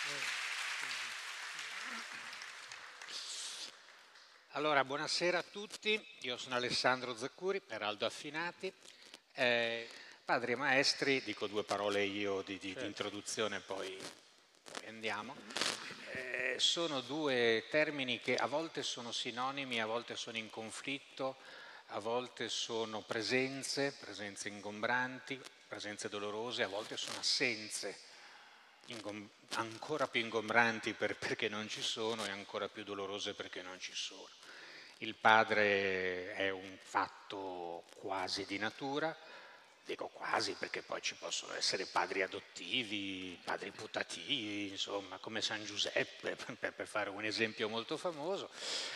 Allora, buonasera a tutti, io sono Alessandro Zaccuri, Eraldo Affinati. Padri e maestri, dico due parole io di introduzione, poi andiamo. Sono due termini che a volte sono sinonimi, a volte sono in conflitto, a volte sono presenze ingombranti, presenze dolorose, a volte sono assenze ancora più ingombranti perché non ci sono e ancora più dolorose perché non ci sono. Il padre è un fatto quasi di natura, dico quasi perché poi ci possono essere padri adottivi, padri putativi, insomma, come San Giuseppe, per fare un esempio molto famoso.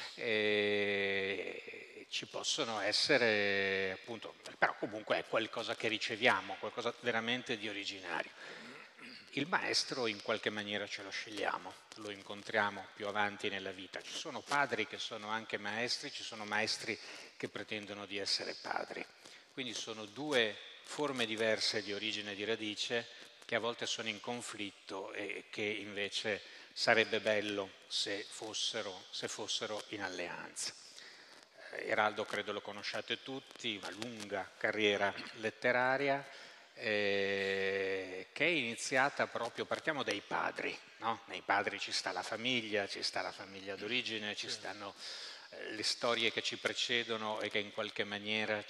Ci possono essere, appunto, però comunque è qualcosa che riceviamo, qualcosa veramente di originario. Il maestro in qualche maniera ce lo scegliamo, lo incontriamo più avanti nella vita. Ci sono padri che sono anche maestri, ci sono maestri che pretendono di essere padri. Quindi sono due forme diverse di origine e di radice che a volte sono in conflitto e che invece sarebbe bello se fossero in alleanza. Eraldo credo lo conosciate tutti, una lunga carriera letteraria che è iniziata proprio, partiamo dai padri, no? Nei padri ci sta la famiglia d'origine, ci stanno le storie che ci precedono e che in qualche maniera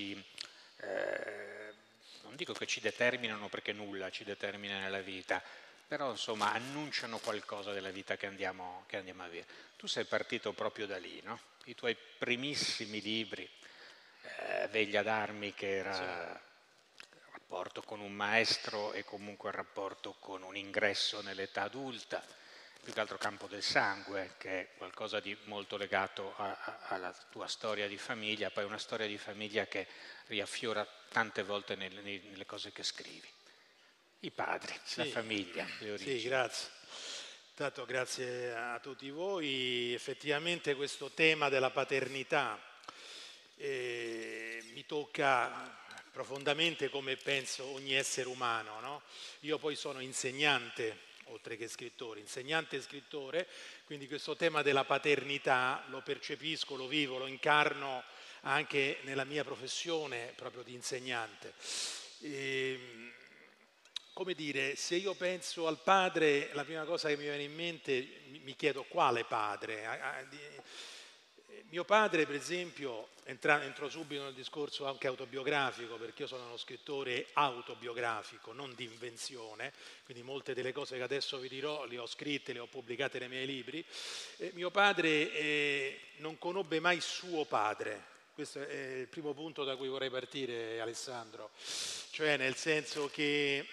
non dico che ci determinano perché nulla ci determina nella vita, però insomma annunciano qualcosa della vita che andiamo a avere. Tu sei partito proprio da lì, no? I tuoi primissimi libri, Veglia d'armi, che era il rapporto con un maestro e comunque il rapporto con un ingresso nell'età adulta, più che altro Campo del Sangue, che è qualcosa di molto legato alla tua storia di famiglia, poi una storia di famiglia che riaffiora tante volte nelle cose che scrivi. I padri, la famiglia, le origini. Sì, grazie. Intanto grazie a tutti voi. Effettivamente questo tema della paternità mi tocca profondamente, come penso ogni essere umano, no? Io poi sono insegnante, oltre che scrittore, insegnante e scrittore, quindi questo tema della paternità lo percepisco, lo vivo, lo incarno anche nella mia professione proprio di insegnante. Come dire, se io penso al padre, la prima cosa che mi viene in mente, mi chiedo quale padre. Mio padre, per esempio, entro subito nel discorso anche autobiografico, perché io sono uno scrittore autobiografico, non di invenzione, quindi molte delle cose che adesso vi dirò le ho scritte, le ho pubblicate nei miei libri. Mio padre non conobbe mai suo padre. Questo è il primo punto da cui vorrei partire, Alessandro, cioè nel senso che,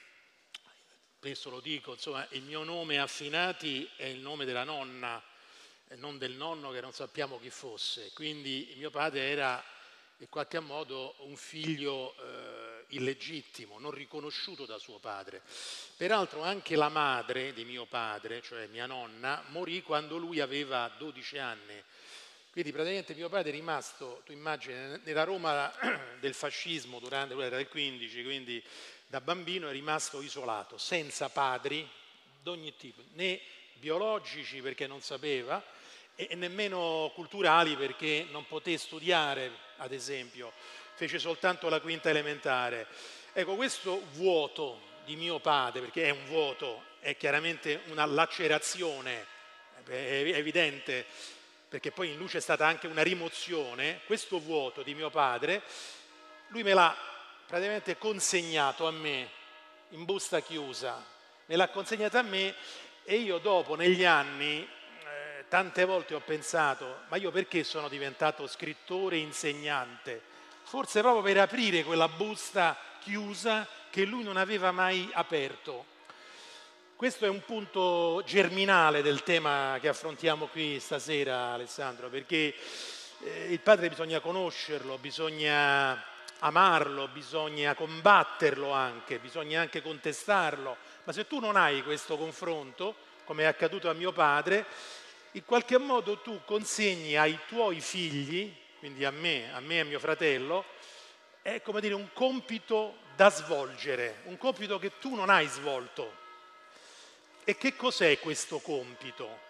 spesso lo dico, insomma, il mio nome Affinati è il nome della nonna, e non del nonno che non sappiamo chi fosse, quindi mio padre era in qualche modo un figlio illegittimo, non riconosciuto da suo padre. Peraltro anche la madre di mio padre, cioè mia nonna, morì quando lui aveva 12 anni. Quindi praticamente mio padre è rimasto, tu immagini, nella Roma del fascismo durante l'era del 15, quindi da bambino è rimasto isolato, senza padri d'ogni tipo, né biologici perché non sapeva e nemmeno culturali perché non poté studiare, ad esempio, fece soltanto la quinta elementare. Ecco, questo vuoto di mio padre, perché è un vuoto, è chiaramente una lacerazione, è evidente, perché poi in lui c'è stata anche una rimozione, questo vuoto di mio padre, lui me l'ha praticamente consegnato a me, in busta chiusa, me l'ha consegnato a me e io dopo, negli anni, tante volte ho pensato, ma io perché sono diventato scrittore e insegnante? Forse proprio per aprire quella busta chiusa che lui non aveva mai aperto. Questo è un punto germinale del tema che affrontiamo qui stasera, Alessandro, perché il padre bisogna conoscerlo, bisogna amarlo, bisogna combatterlo anche, bisogna anche contestarlo, ma se tu non hai questo confronto, come è accaduto a mio padre, in qualche modo tu consegni ai tuoi figli, quindi a me e a mio fratello, è come dire un compito da svolgere, un compito che tu non hai svolto. E che cos'è questo compito?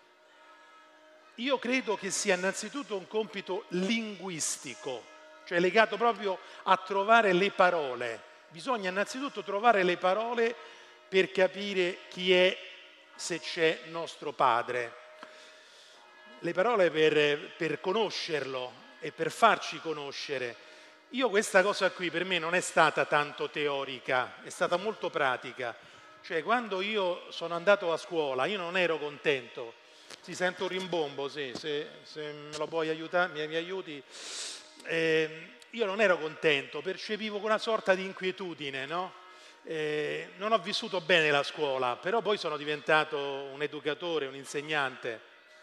Io credo che sia innanzitutto un compito linguistico, cioè legato proprio a trovare le parole. Bisogna innanzitutto trovare le parole per capire chi è, se c'è, nostro Padre. Le parole per conoscerlo e per farci conoscere. Io questa cosa qui per me non è stata tanto teorica, è stata molto pratica. Cioè quando io sono andato a scuola io non ero contento. Si sente un rimbombo, sì, se me lo puoi aiutare, mi aiuti. Io non ero contento, percepivo una sorta di inquietudine, no? Non ho vissuto bene la scuola, però poi sono diventato un educatore, un insegnante.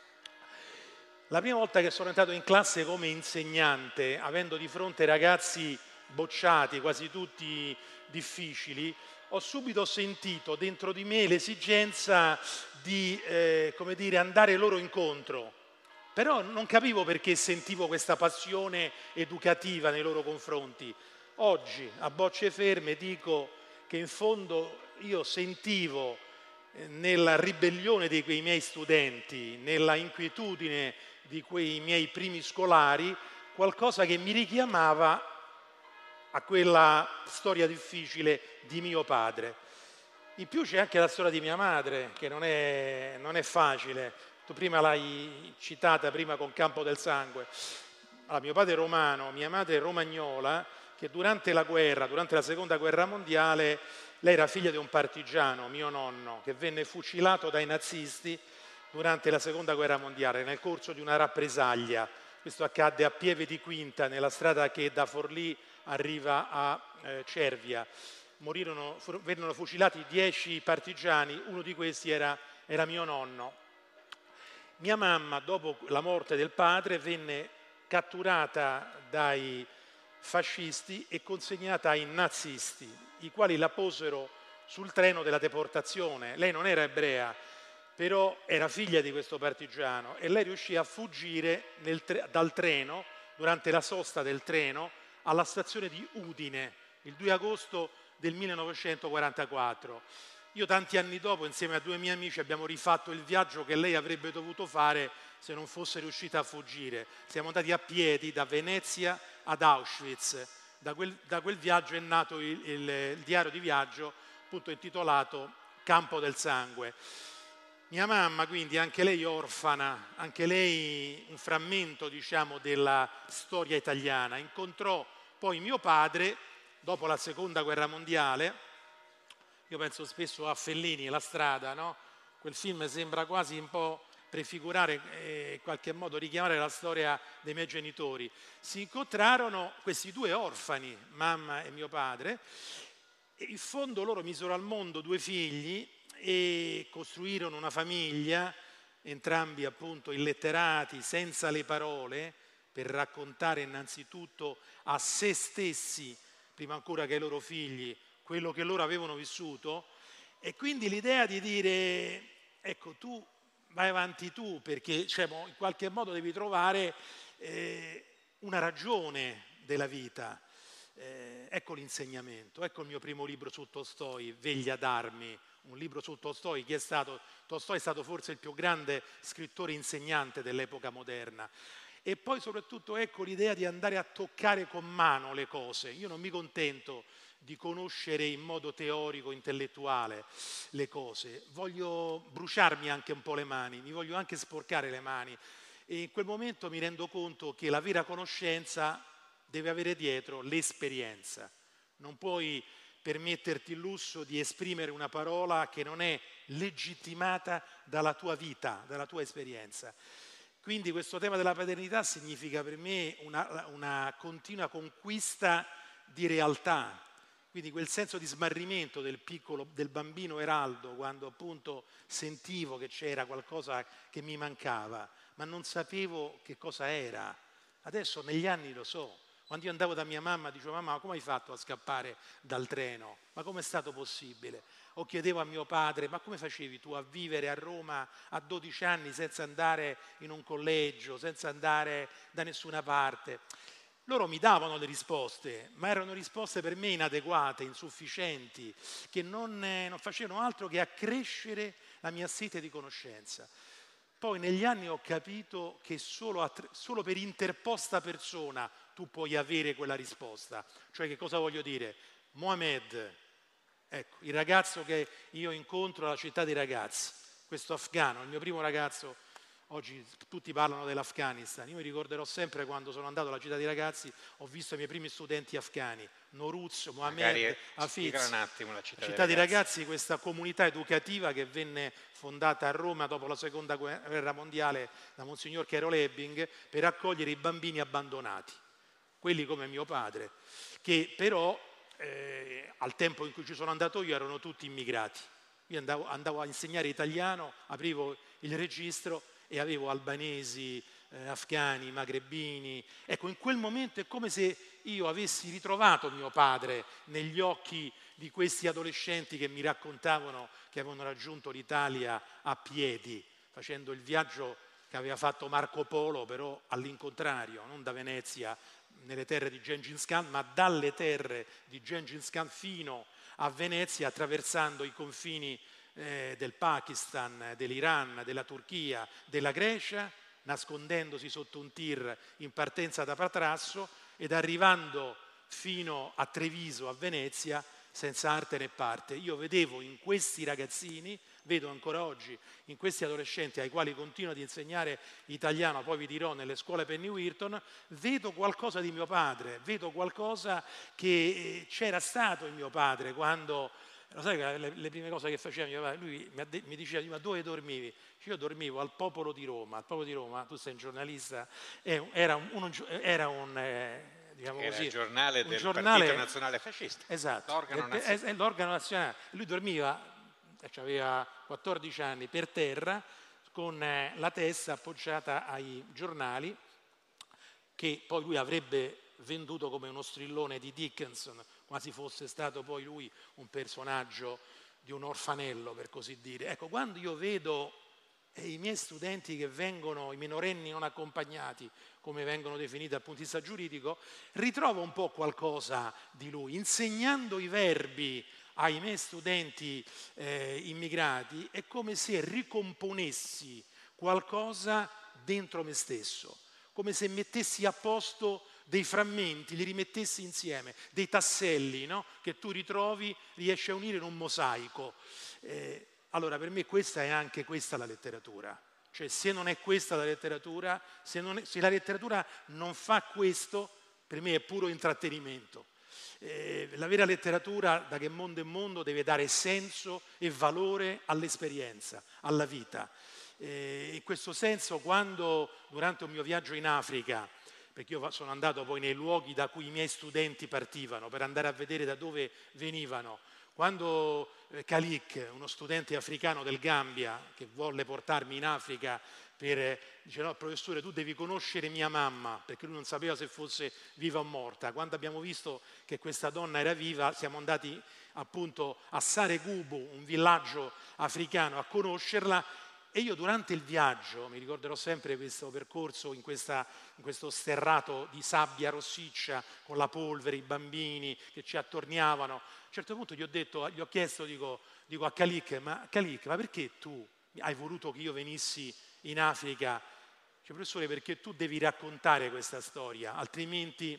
La prima volta che sono entrato in classe come insegnante, avendo di fronte ragazzi bocciati, quasi tutti difficili, ho subito sentito dentro di me l'esigenza di come dire, andare loro incontro. Però non capivo perché sentivo questa passione educativa nei loro confronti. Oggi, a bocce ferme, dico che in fondo io sentivo nella ribellione di quei miei studenti, nella inquietudine di quei miei primi scolari, qualcosa che mi richiamava a quella storia difficile di mio padre. In più c'è anche la storia di mia madre, che non è facile. Tu prima l'hai citata, prima con Campo del Sangue. Allora, mio padre è romano, mia madre è romagnola, che durante la guerra, durante la seconda guerra mondiale, lei era figlia di un partigiano, mio nonno, che venne fucilato dai nazisti durante la seconda guerra mondiale, nel corso di una rappresaglia. Questo accadde a Pieve di Quinta, nella strada che da Forlì arriva a Cervia. Vennero fucilati 10 partigiani, uno di questi era mio nonno. Mia mamma, dopo la morte del padre, venne catturata dai fascisti e consegnata ai nazisti, i quali la posero sul treno della deportazione. Lei non era ebrea, però era figlia di questo partigiano e lei riuscì a fuggire dal treno, durante la sosta del treno, alla stazione di Udine, il 2 agosto del 1944. Io tanti anni dopo, insieme a 2 miei amici, abbiamo rifatto il viaggio che lei avrebbe dovuto fare se non fosse riuscita a fuggire. Siamo andati a piedi da Venezia ad Auschwitz. Da quel viaggio è nato il diario di viaggio, appunto intitolato Campo del Sangue. Mia mamma, quindi, anche lei orfana, anche lei un frammento, diciamo, della storia italiana, incontrò poi mio padre dopo la seconda guerra mondiale. Io penso spesso a Fellini, La strada, no? Quel film sembra quasi un po' prefigurare e in qualche modo richiamare la storia dei miei genitori. Si incontrarono questi 2 orfani, mamma e mio padre, e in fondo loro misero al mondo 2 figli e costruirono una famiglia, entrambi appunto illetterati, senza le parole, per raccontare innanzitutto a se stessi, prima ancora che ai loro figli, quello che loro avevano vissuto. E quindi l'idea di dire, ecco, tu vai avanti tu, perché in qualche modo devi trovare una ragione della vita. Ecco l'insegnamento, ecco il mio primo libro su Tolstoi, Veglia d'armi, un libro su Tolstoi. Chi è stato? Tolstoi è stato forse il più grande scrittore insegnante dell'epoca moderna. E poi soprattutto ecco l'idea di andare a toccare con mano le cose. Io non mi contento di conoscere in modo teorico, intellettuale le cose, voglio bruciarmi anche un po' le mani, mi voglio anche sporcare le mani, e in quel momento mi rendo conto che la vera conoscenza deve avere dietro l'esperienza. Non puoi permetterti il lusso di esprimere una parola che non è legittimata dalla tua vita, dalla tua esperienza. Quindi questo tema della paternità significa per me una continua conquista di realtà. Quindi quel senso di smarrimento del bambino Eraldo, quando appunto sentivo che c'era qualcosa che mi mancava, ma non sapevo che cosa era. Adesso negli anni lo so. Quando io andavo da mia mamma, dicevo: mamma, ma come hai fatto a scappare dal treno? Ma come è stato possibile? O chiedevo a mio padre: ma come facevi tu a vivere a Roma a 12 anni senza andare in un collegio, senza andare da nessuna parte? Loro mi davano le risposte, ma erano risposte per me inadeguate, insufficienti, che non facevano altro che accrescere la mia sete di conoscenza. Poi negli anni ho capito che solo per interposta persona tu puoi avere quella risposta. Cioè, che cosa voglio dire? Mohamed, ecco, il ragazzo che io incontro alla città dei ragazzi, questo afghano, il mio primo ragazzo. Oggi tutti parlano dell'Afghanistan, io mi ricorderò sempre quando sono andato alla città dei ragazzi, ho visto i miei primi studenti afghani, Noruz, Mohamed, Hafiz. Un attimo la città dei ragazzi, questa comunità educativa che venne fondata a Roma dopo la seconda guerra mondiale da Monsignor Carol Ebbing per accogliere i bambini abbandonati, quelli come mio padre, che però al tempo in cui ci sono andato io erano tutti immigrati. Io andavo a insegnare italiano, aprivo il registro e avevo albanesi, afghani, magrebini. Ecco, in quel momento è come se io avessi ritrovato mio padre negli occhi di questi adolescenti che mi raccontavano che avevano raggiunto l'Italia a piedi, facendo il viaggio che aveva fatto Marco Polo, però all'incontrario, non da Venezia nelle terre di Gengis Khan, ma dalle terre di Gengis Khan fino a Venezia, attraversando i confini del Pakistan, dell'Iran, della Turchia, della Grecia, nascondendosi sotto un tir in partenza da Patrasso ed arrivando fino a Treviso, a Venezia, senza arte né parte. Io vedevo in questi ragazzini, vedo ancora oggi, in questi adolescenti ai quali continuo ad insegnare italiano, poi vi dirò nelle scuole Penny Wheaton, vedo qualcosa di mio padre, vedo qualcosa che c'era stato in mio padre quando... Lo sai che le prime cose che faceva mio padre, lui mi diceva, ma dove dormivi? Io dormivo al Popolo di Roma. Al Popolo di Roma, tu sei un giornalista, era un diciamo così, il giornale un del giornale, Partito Nazionale Fascista. esatto, L'organo nazionale. è l'organo nazionale. Lui dormiva, aveva 14 anni, per terra, con la testa appoggiata ai giornali, che poi lui avrebbe venduto come uno strillone di Dickinson, quasi fosse stato poi lui un personaggio di un orfanello, per così dire. Ecco, quando io vedo i miei studenti che vengono, i minorenni non accompagnati, come vengono definiti dal punto di vista giuridico, ritrovo un po' qualcosa di lui. Insegnando i verbi ai miei studenti immigrati è come se ricomponessi qualcosa dentro me stesso, come se mettessi a posto dei frammenti, li rimettessi insieme, dei tasselli, no? Che tu ritrovi, riesci a unire in un mosaico. Allora per me questa è anche questa la letteratura. Cioè se non è questa la letteratura, se la letteratura non fa questo, per me è puro intrattenimento. La vera letteratura, da che mondo è mondo, deve dare senso e valore all'esperienza, alla vita. In questo senso, quando durante un mio viaggio in Africa, perché io sono andato poi nei luoghi da cui i miei studenti partivano per andare a vedere da dove venivano, quando Khalik, uno studente africano del Gambia che volle portarmi in Africa dice no professore tu devi conoscere mia mamma, perché lui non sapeva se fosse viva o morta. Quando abbiamo visto che questa donna era viva siamo andati appunto a Saregubu, un villaggio africano, a conoscerla. E io durante il viaggio, mi ricorderò sempre questo percorso in questo sterrato di sabbia rossiccia con la polvere, i bambini che ci attorniavano. A un certo punto gli ho chiesto, dico a Khalik, ma perché tu hai voluto che io venissi in Africa? Dice, professore, perché tu devi raccontare questa storia, altrimenti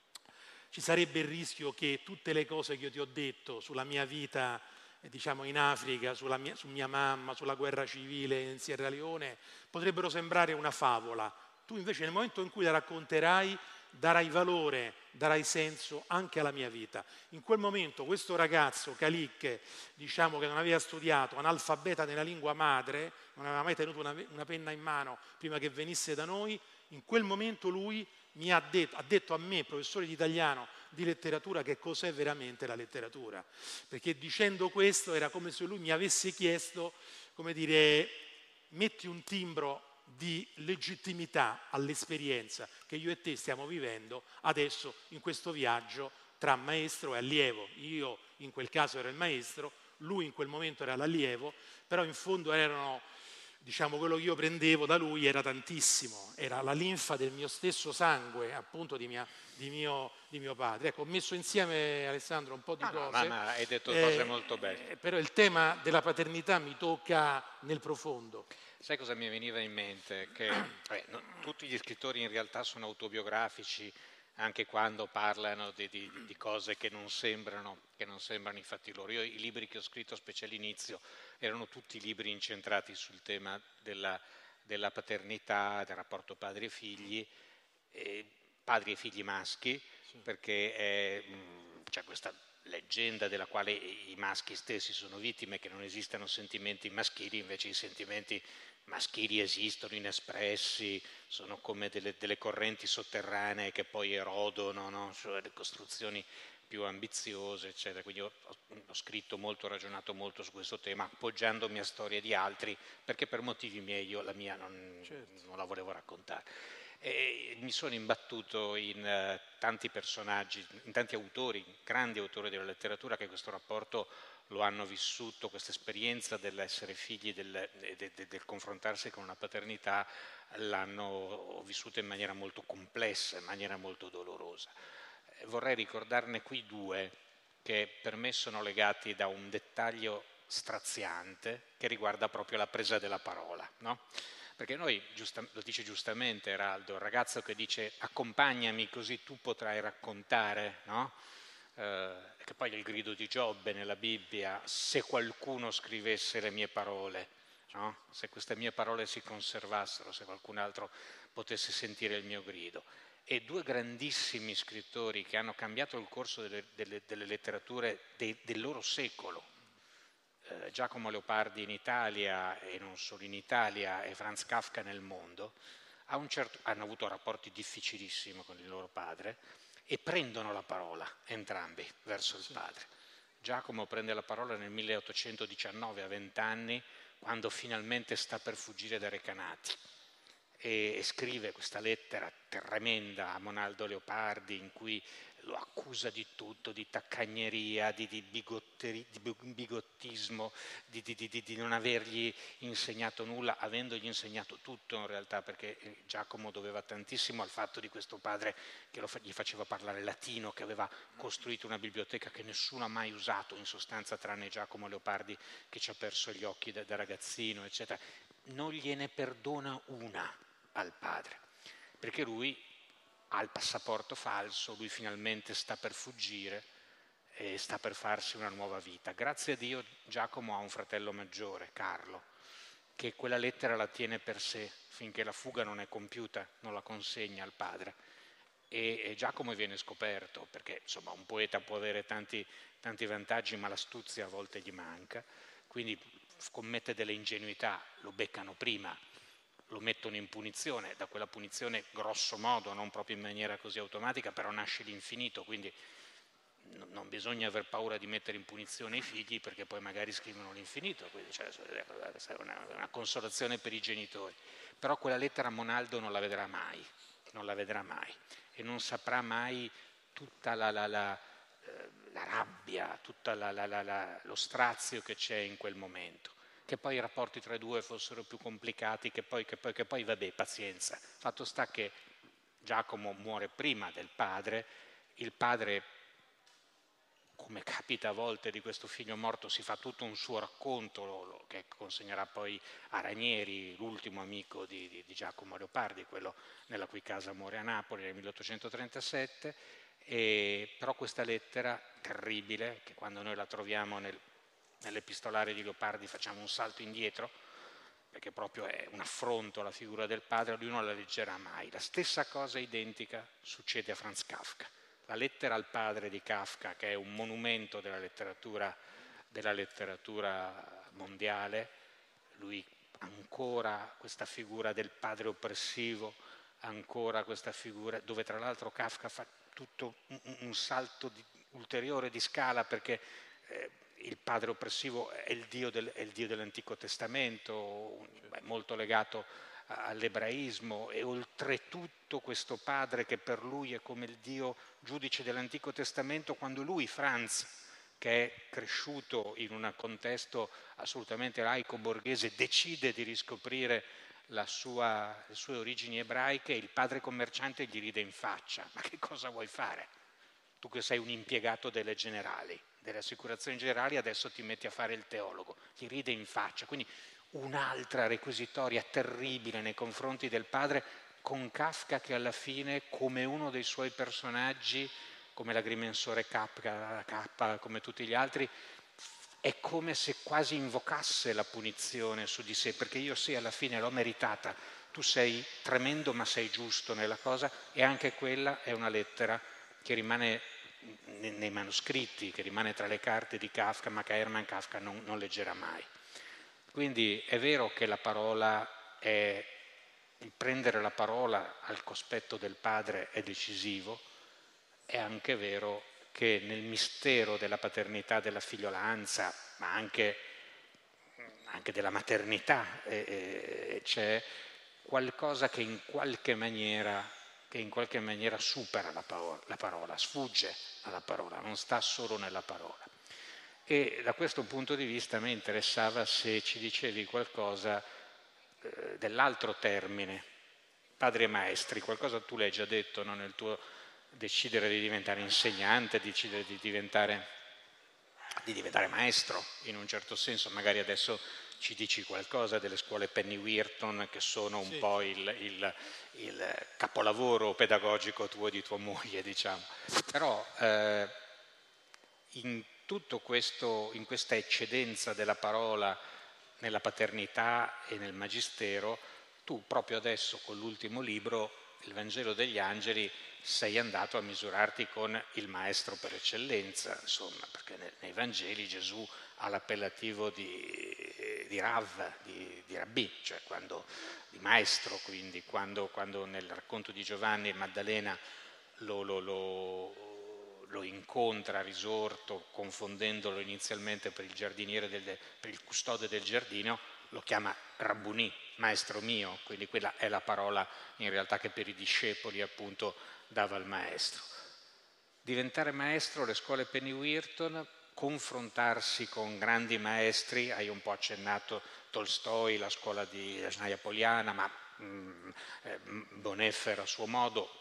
ci sarebbe il rischio che tutte le cose che io ti ho detto sulla mia vita diciamo in Africa, su mia mamma, sulla guerra civile in Sierra Leone, potrebbero sembrare una favola. Tu invece nel momento in cui la racconterai darai valore, darai senso anche alla mia vita. In quel momento questo ragazzo, Khalik, diciamo che non aveva studiato, analfabeta nella lingua madre, non aveva mai tenuto una penna in mano prima che venisse da noi, in quel momento lui ha detto a me, professore di italiano, di letteratura, che cos'è veramente la letteratura, perché dicendo questo era come se lui mi avesse chiesto, come dire, metti un timbro di legittimità all'esperienza che io e te stiamo vivendo adesso in questo viaggio tra maestro e allievo. Io in quel caso ero il maestro, lui in quel momento era l'allievo, però in fondo erano diciamo, quello che io prendevo da lui era tantissimo, era la linfa del mio stesso sangue, appunto di mio padre. Ecco, ho messo insieme, Alessandro, un po' di cose, ma hai detto cose molto belle. però il tema della paternità mi tocca nel profondo. Sai cosa mi veniva in mente? Che tutti gli scrittori in realtà sono autobiografici, anche quando parlano di cose che non sembrano i fatti loro. Io i libri che ho scritto, specie all'inizio, erano tutti libri incentrati sul tema della paternità, del rapporto padri e figli maschi, perché c'è questa leggenda della quale i maschi stessi sono vittime, che non esistano sentimenti maschili, invece i sentimenti maschili esistono, inespressi, sono come delle correnti sotterranee che poi erodono, no? Cioè le costruzioni più ambiziose, eccetera. Quindi ho scritto molto, ho ragionato molto su questo tema, appoggiandomi a storie di altri, perché per motivi miei io la mia non la volevo raccontare. E mi sono imbattuto in tanti personaggi, in tanti autori, grandi autori della letteratura, che questo rapporto lo hanno vissuto, questa esperienza dell'essere figli, del confrontarsi con una paternità, l'hanno vissuta in maniera molto complessa, in maniera molto dolorosa. Vorrei ricordarne qui due che per me sono legati da un dettaglio straziante che riguarda proprio la presa della parola, no? Perché noi, lo dice giustamente Eraldo, il ragazzo che dice accompagnami così tu potrai raccontare, no? Che poi è il grido di Giobbe nella Bibbia, se qualcuno scrivesse le mie parole, no? Se queste mie parole si conservassero, se qualcun altro potesse sentire il mio grido. E due grandissimi scrittori che hanno cambiato il corso delle letterature del loro secolo, Giacomo Leopardi in Italia e non solo in Italia e Franz Kafka nel mondo, hanno avuto rapporti difficilissimi con il loro padre e prendono la parola entrambi verso il padre. Giacomo prende la parola nel 1819 a 20 anni, quando finalmente sta per fuggire dai Recanati, e scrive questa lettera tremenda a Monaldo Leopardi in cui lo accusa di tutto, di taccagneria, di bigottismo, di non avergli insegnato nulla, avendogli insegnato tutto in realtà, perché Giacomo doveva tantissimo al fatto di questo padre che gli faceva parlare latino, che aveva costruito una biblioteca che nessuno ha mai usato in sostanza, tranne Giacomo Leopardi che ci ha perso gli occhi da ragazzino, eccetera. Non gliene perdona una al padre, perché lui ha il passaporto falso, lui finalmente sta per fuggire e sta per farsi una nuova vita. Grazie a Dio Giacomo ha un fratello maggiore, Carlo, che quella lettera la tiene per sé finché la fuga non è compiuta, non la consegna al padre. E Giacomo viene scoperto, perché insomma un poeta può avere tanti vantaggi, ma l'astuzia a volte gli manca, quindi commette delle ingenuità, lo beccano prima, lo mettono in punizione, da quella punizione grosso modo, non proprio in maniera così automatica, però nasce l'infinito, quindi non bisogna aver paura di mettere in punizione i figli perché poi magari scrivono l'infinito, quindi è una consolazione per i genitori. Però quella lettera a Monaldo non la vedrà mai e non saprà mai tutta la rabbia, tutto lo strazio che c'è in quel momento. Che poi i rapporti tra i due fossero più complicati, che poi vabbè, pazienza. Fatto sta che Giacomo muore prima del padre, il padre, come capita a volte di questo figlio morto, si fa tutto un suo racconto che consegnerà poi a Ranieri, l'ultimo amico di Giacomo Leopardi, quello nella cui casa muore a Napoli nel 1837, però questa lettera terribile, che quando noi la troviamo nell'epistolare di Leopardi facciamo un salto indietro, perché proprio è un affronto alla figura del padre, lui non la leggerà mai. La stessa cosa identica succede a Franz Kafka. La lettera al padre di Kafka, che è un monumento della letteratura mondiale, lui ancora questa figura del padre oppressivo, ancora questa figura, dove tra l'altro Kafka fa tutto un salto ulteriore di scala, perché il padre oppressivo è il Dio dell'Antico Testamento, è molto legato all'ebraismo, e oltretutto questo padre che per lui è come il Dio giudice dell'Antico Testamento, quando lui, Franz, che è cresciuto in un contesto assolutamente laico borghese, decide di riscoprire le sue origini ebraiche, il padre commerciante gli ride in faccia: ma che cosa vuoi fare? Tu che sei un impiegato delle generali, delle assicurazioni generali, adesso ti metti a fare il teologo, gli ride in faccia. Quindi un'altra requisitoria terribile nei confronti del padre, con Kafka che alla fine, come uno dei suoi personaggi, come l'agrimensore K, come tutti gli altri, è come se quasi invocasse la punizione su di sé, perché io sì, alla fine l'ho meritata, tu sei tremendo ma sei giusto nella cosa, e anche quella è una lettera che rimane nei manoscritti, che rimane tra le carte di Kafka, ma che Hermann Kafka non leggerà mai. Quindi è vero che la parola è, il prendere la parola al cospetto del padre è decisivo, è anche vero che nel mistero della paternità, della figliolanza, ma anche della maternità, c'è qualcosa che in qualche maniera supera la parola, sfugge alla parola, non sta solo nella parola. E da questo punto di vista a me interessava se ci dicevi qualcosa dell'altro termine, padri e maestri, qualcosa tu l'hai già detto, no? Nel tuo decidere di diventare insegnante, decidere di diventare maestro in un certo senso. Magari adesso ci dici qualcosa delle scuole Penny-Wheaton, che sono un po' il capolavoro pedagogico tuo e di tua moglie, diciamo. Però in tutto questo, in questa eccedenza della parola nella paternità e nel magistero, tu proprio adesso con l'ultimo libro, il Vangelo degli Angeli, sei andato a misurarti con il maestro per eccellenza, insomma, perché nei Vangeli Gesù ha l'appellativo di Rav, di Rabbì, cioè di maestro, quindi quando nel racconto di Giovanni Maddalena lo incontra a risorto, confondendolo inizialmente per il giardiniere, per il custode del giardino, lo chiama Rabbunì, maestro mio, quindi quella è la parola in realtà che per i discepoli appunto dava al maestro. Diventare maestro, le scuole Penny-Wheaton, confrontarsi con grandi maestri, hai un po' accennato Tolstoi, la scuola di Jasnaja Poliana, ma Bonhoeffer a suo modo,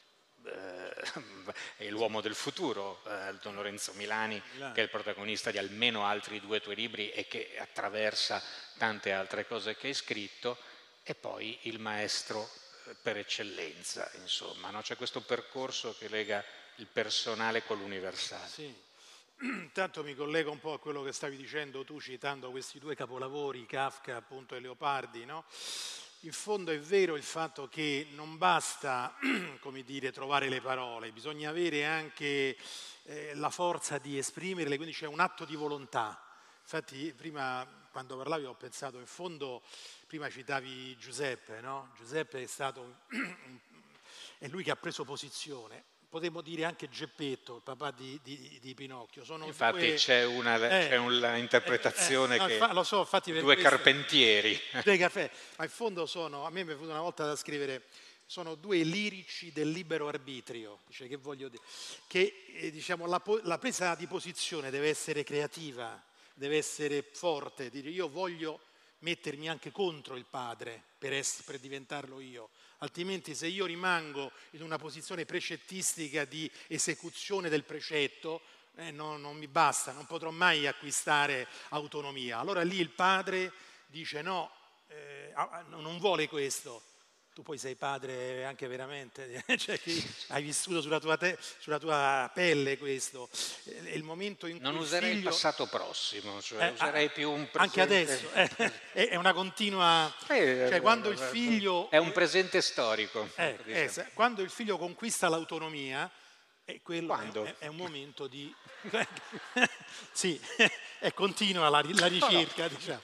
è l'uomo del futuro, Don Lorenzo Milani, che è il protagonista di almeno altri 2 tuoi libri e che attraversa tante altre cose che hai scritto, e poi il maestro per eccellenza, insomma, no? C'è questo percorso che lega il personale con l'universale. Sì. Intanto mi collego un po' a quello che stavi dicendo tu, citando questi 2 capolavori, Kafka appunto e Leopardi, no? In fondo è vero il fatto che non basta, come dire, trovare le parole, bisogna avere anche la forza di esprimerle, quindi c'è un atto di volontà. Infatti prima, quando parlavi, ho pensato, in fondo, prima citavi Giuseppe, no? Giuseppe è stato, è lui che ha preso posizione. Potremmo dire anche Geppetto, il papà di Pinocchio. Sono infatti 2, c'è una interpretazione no, che lo so, infatti per 2 questo, carpentieri. 2 caffè, ma in fondo a me mi è venuto una volta da scrivere, sono 2 lirici del libero arbitrio, cioè, che voglio dire, che diciamo, la presa di posizione deve essere creativa, deve essere forte, dire io voglio mettermi anche contro il padre per diventarlo io. Altrimenti se io rimango in una posizione precettistica di esecuzione del precetto, non mi basta, non potrò mai acquistare autonomia. Allora lì il padre dice no, non vuole questo. Tu poi sei padre anche veramente, cioè hai vissuto sulla tua pelle questo. È il momento in cui non userei il figlio, il passato prossimo, cioè userei più un presente. anche adesso, è una continua, cioè quando il figlio è un presente storico. quando il figlio conquista l'autonomia, quello Quando? è un momento di sì, è continua la ricerca, diciamo.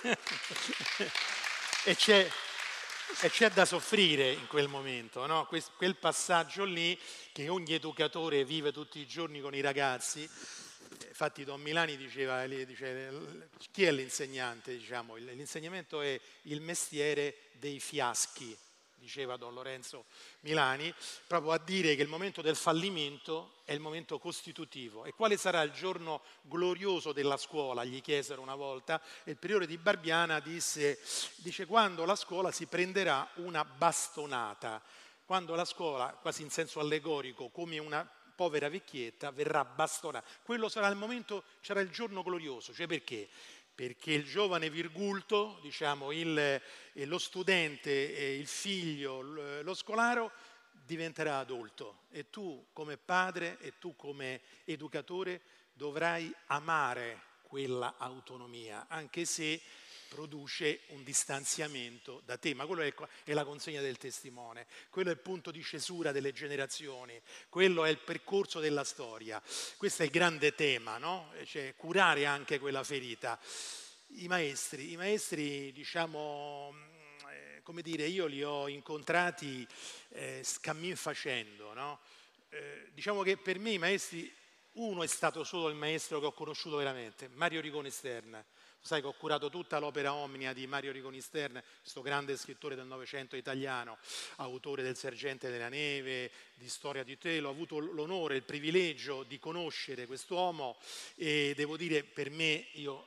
E c'è da soffrire in quel momento, no? Quel passaggio lì che ogni educatore vive tutti i giorni con i ragazzi. Infatti Don Milani dice, chi è l'insegnante? Diciamo, l'insegnamento è il mestiere dei fiaschi, diceva Don Lorenzo Milani, proprio a dire che il momento del fallimento è il momento costitutivo. E quale sarà il giorno glorioso della scuola? Gli chiesero una volta, e il priore di Barbiana dice quando la scuola si prenderà una bastonata, quando la scuola, quasi in senso allegorico, come una povera vecchietta, verrà bastonata. Quello sarà il momento, sarà il giorno glorioso. Cioè perché? Perché il giovane virgulto, diciamo lo studente, il figlio, lo scolaro, diventerà adulto e tu come padre e tu come educatore dovrai amare quella autonomia, anche se produce un distanziamento da te, ma quello è la consegna del testimone, quello è il punto di cesura delle generazioni, quello è il percorso della storia. Questo è il grande tema, no? Cioè, curare anche quella ferita. I maestri, diciamo, come dire, io li ho incontrati cammin facendo, no? Diciamo che per me i maestri, uno è stato solo il maestro che ho conosciuto veramente, Mario Rigoni Stern. Sai che ho curato tutta l'opera omnia di Mario Rigoni Stern, questo grande scrittore del Novecento italiano, autore del Sergente della Neve, di Storia di Telo. Ho avuto l'onore, il privilegio di conoscere quest'uomo e devo dire, per me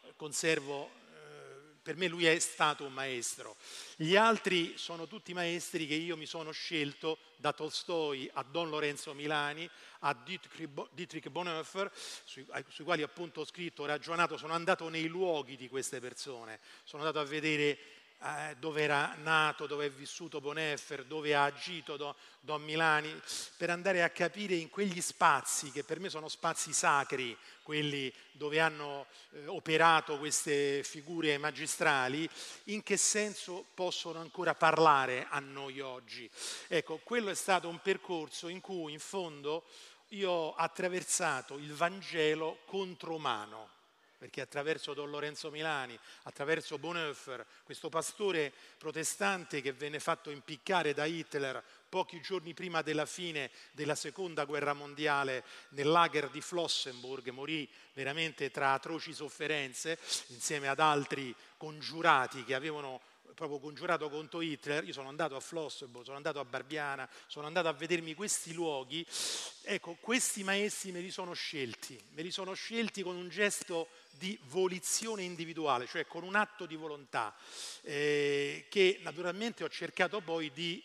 lui è stato un maestro. Gli altri sono tutti maestri che io mi sono scelto, da Tolstoi a Don Lorenzo Milani, a Dietrich Bonhoeffer, sui quali appunto ho scritto, ho ragionato, sono andato nei luoghi di queste persone, sono andato a vedere dove era nato, dove è vissuto Bonhoeffer, dove ha agito Don Milani, per andare a capire in quegli spazi, che per me sono spazi sacri, quelli dove hanno operato queste figure magistrali, in che senso possono ancora parlare a noi oggi. Ecco, quello è stato un percorso in cui in fondo io ho attraversato il Vangelo contromano, perché attraverso Don Lorenzo Milani, attraverso Bonhoeffer, questo pastore protestante che venne fatto impiccare da Hitler pochi giorni prima della fine della seconda guerra mondiale nel lager di Flossenburg, morì veramente tra atroci sofferenze insieme ad altri congiurati che avevano proprio congiurato contro Hitler. Io sono andato a Flossenburg, sono andato a Barbiana, sono andato a vedermi questi luoghi. Ecco, questi maestri me li sono scelti con un gesto di volizione individuale, cioè con un atto di volontà che naturalmente ho cercato poi di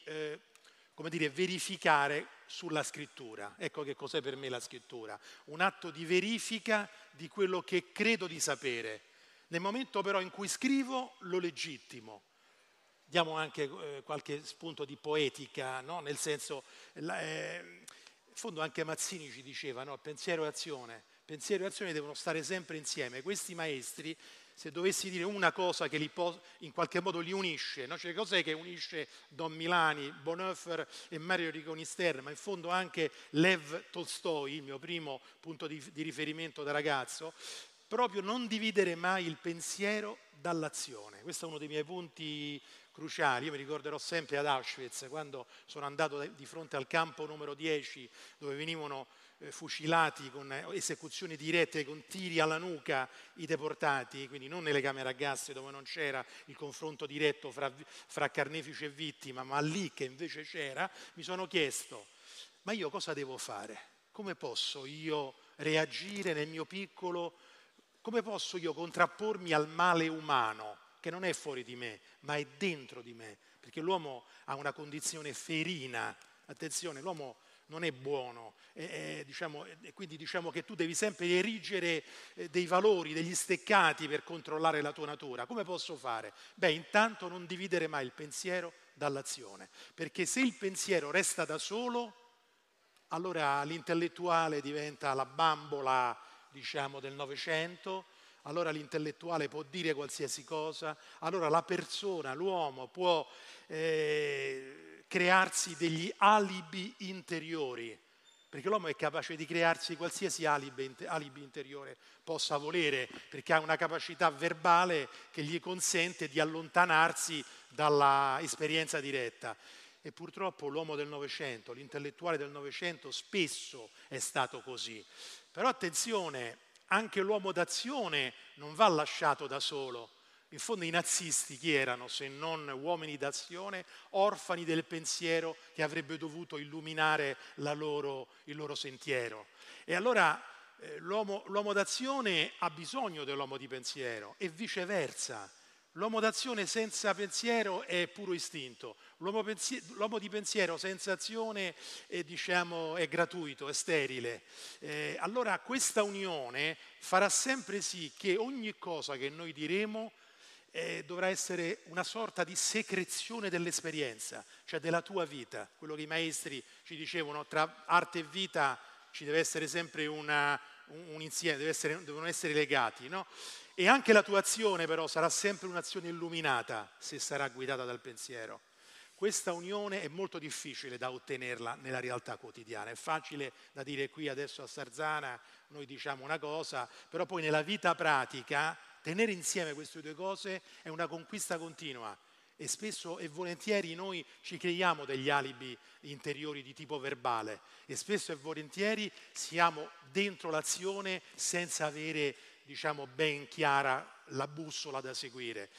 verificare sulla scrittura. Ecco che cos'è per me la scrittura, un atto di verifica di quello che credo di sapere. Nel momento però in cui scrivo lo legittimo. Diamo anche qualche spunto di poetica, no? Nel senso, in fondo anche Mazzini ci diceva, no? Pensiero e azione devono stare sempre insieme. Questi maestri, se dovessi dire una cosa che in qualche modo li unisce, no? Cioè, cos'è che unisce Don Milani, Bonhoeffer e Mario Rigoni Stern, ma in fondo anche Lev Tolstoi, il mio primo punto di riferimento da ragazzo, proprio non dividere mai il pensiero dall'azione. Questo è uno dei miei punti cruciali. Io mi ricorderò sempre ad Auschwitz, quando sono andato di fronte al campo numero 10, dove venivano fucilati con esecuzioni dirette, con tiri alla nuca i deportati, quindi non nelle camere a gas dove non c'era il confronto diretto fra carnefice e vittima, ma lì che invece c'era. Mi sono chiesto, ma io cosa devo fare? Come posso io reagire nel mio piccolo? Come posso io contrappormi al male umano, che non è fuori di me, ma è dentro di me? Perché l'uomo ha una condizione ferina. Attenzione, l'uomo non è buono, quindi diciamo che tu devi sempre erigere dei valori, degli steccati per controllare la tua natura. Come posso fare? Beh, intanto non dividere mai il pensiero dall'azione, perché se il pensiero resta da solo, allora l'intellettuale diventa la bambola, diciamo, del Novecento, allora l'intellettuale può dire qualsiasi cosa, allora la persona, l'uomo può crearsi degli alibi interiori, perché l'uomo è capace di crearsi qualsiasi alibi interiore possa volere, perché ha una capacità verbale che gli consente di allontanarsi dalla esperienza diretta. E purtroppo l'uomo del Novecento, l'intellettuale del Novecento spesso è stato così. Però attenzione, anche l'uomo d'azione non va lasciato da solo. In fondo i nazisti chi erano se non uomini d'azione, orfani del pensiero che avrebbe dovuto illuminare il loro sentiero. E allora l'uomo d'azione ha bisogno dell'uomo di pensiero e viceversa. L'uomo d'azione senza pensiero è puro istinto, l'uomo di pensiero senza azione è gratuito, è sterile. Allora questa unione farà sempre sì che ogni cosa che noi diremo dovrà essere una sorta di secrezione dell'esperienza, cioè della tua vita. Quello che i maestri ci dicevano, tra arte e vita ci deve essere sempre un insieme, devono essere legati, no? E anche la tua azione però sarà sempre un'azione illuminata se sarà guidata dal pensiero. Questa unione è molto difficile da ottenerla nella realtà quotidiana, è facile da dire qui adesso a Sarzana, noi diciamo una cosa, però poi nella vita pratica tenere insieme queste due cose è una conquista continua e spesso e volentieri noi ci creiamo degli alibi interiori di tipo verbale e spesso e volentieri siamo dentro l'azione senza avere, diciamo, ben chiara la bussola da seguire.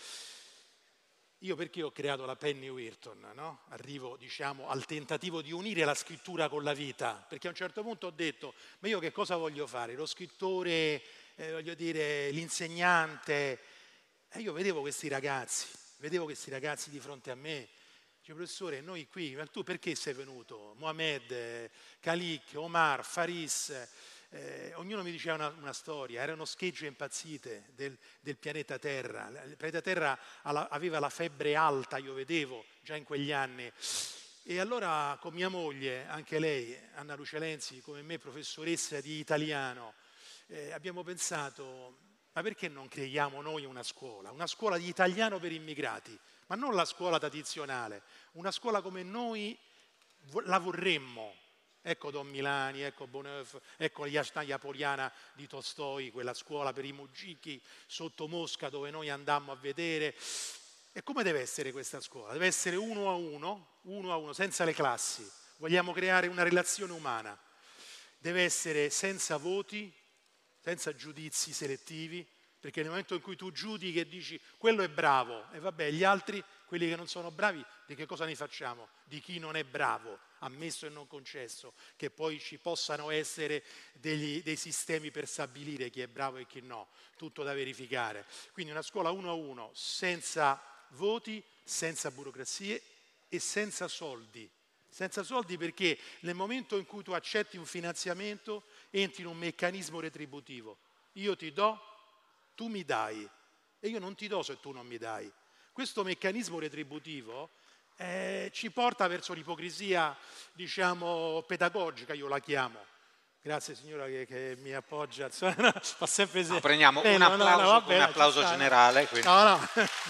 Io perché ho creato la Penny Wheaton, no? Arrivo, diciamo, al tentativo di unire la scrittura con la vita, perché a un certo punto ho detto, ma io che cosa voglio fare? Lo scrittore, voglio dire, l'insegnante. E io vedevo questi ragazzi di fronte a me. Dicevo, professore, noi qui, ma tu perché sei venuto? Mohamed, Khalik, Omar, Faris, ognuno mi diceva una storia, erano schegge impazzite del pianeta Terra. Il pianeta Terra aveva la febbre alta, io vedevo già in quegli anni. E allora con mia moglie, anche lei, Anna Luce Lenzi, come me professoressa di italiano, abbiamo pensato, ma perché non creiamo noi una scuola di italiano per immigrati, ma non la scuola tradizionale, una scuola come noi la vorremmo. Ecco Don Milani, ecco Boneuf, ecco Yasnaya Poliana di Tolstoi, quella scuola per i mugiki sotto Mosca dove noi andammo a vedere. E come deve essere questa scuola? Deve essere uno a uno, senza le classi. Vogliamo creare una relazione umana. Deve essere senza voti, senza giudizi selettivi, perché nel momento in cui tu giudichi e dici quello è bravo, e vabbè, gli altri, quelli che non sono bravi, di che cosa ne facciamo? Di chi non è bravo, ammesso e non concesso, che poi ci possano essere dei sistemi per stabilire chi è bravo e chi no, tutto da verificare. Quindi una scuola uno a uno, senza voti, senza burocrazie e senza soldi. Senza soldi perché nel momento in cui tu accetti un finanziamento entri in un meccanismo retributivo. Io ti do, tu mi dai e io non ti do se tu non mi dai. Questo meccanismo retributivo ci porta verso l'ipocrisia, diciamo, pedagogica, io la chiamo. Grazie signora che mi appoggia. Fa sempre no, prendiamo un applauso, vabbè, come applauso generale. Quindi. No.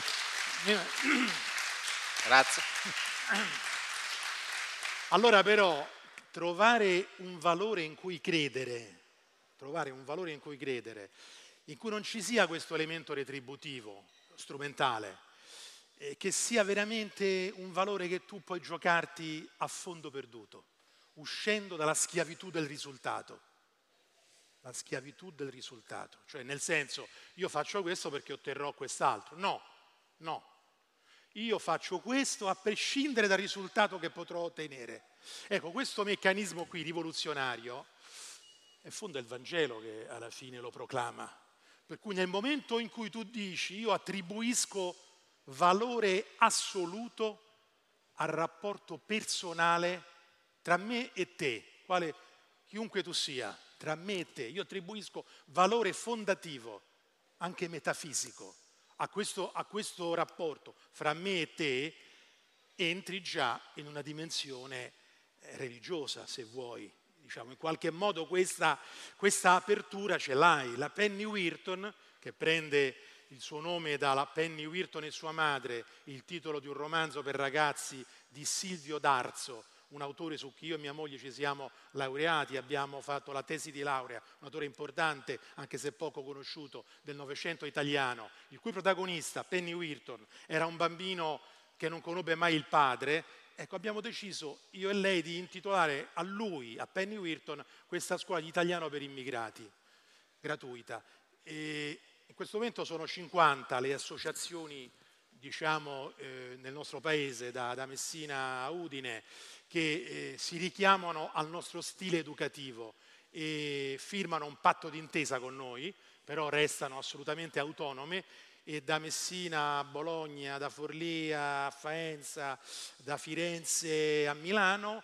Grazie. Allora però trovare un valore in cui credere, in cui non ci sia questo elemento retributivo, strumentale, che sia veramente un valore che tu puoi giocarti a fondo perduto, uscendo dalla schiavitù del risultato. La schiavitù del risultato, cioè nel senso io faccio questo perché otterrò quest'altro. No. Io faccio questo a prescindere dal risultato che potrò ottenere. Ecco, questo meccanismo qui rivoluzionario, in fondo è il Vangelo che alla fine lo proclama. Per cui nel momento in cui tu dici io attribuisco valore assoluto al rapporto personale tra me e te, chiunque tu sia, tra me e te, io attribuisco valore fondativo, anche metafisico, a questo rapporto fra me e te, entri già in una dimensione religiosa, se vuoi. Diciamo, in qualche modo questa apertura ce l'hai. La Penny Wheaton, che prende il suo nome dalla Penny Wheaton e sua madre, il titolo di un romanzo per ragazzi di Silvio D'Arzo, un autore su cui io e mia moglie ci siamo laureati, abbiamo fatto la tesi di laurea, un autore importante, anche se poco conosciuto, del Novecento italiano, il cui protagonista, Penny Wheaton, era un bambino che non conobbe mai il padre. Ecco, abbiamo deciso, io e lei, di intitolare a lui, a Penny Wheaton, questa scuola di italiano per immigrati, gratuita. E in questo momento sono 50 le associazioni, diciamo, nel nostro paese, da Messina a Udine, che si richiamano al nostro stile educativo e firmano un patto d'intesa con noi, però restano assolutamente autonome, e da Messina a Bologna, da Forlì a Faenza, da Firenze a Milano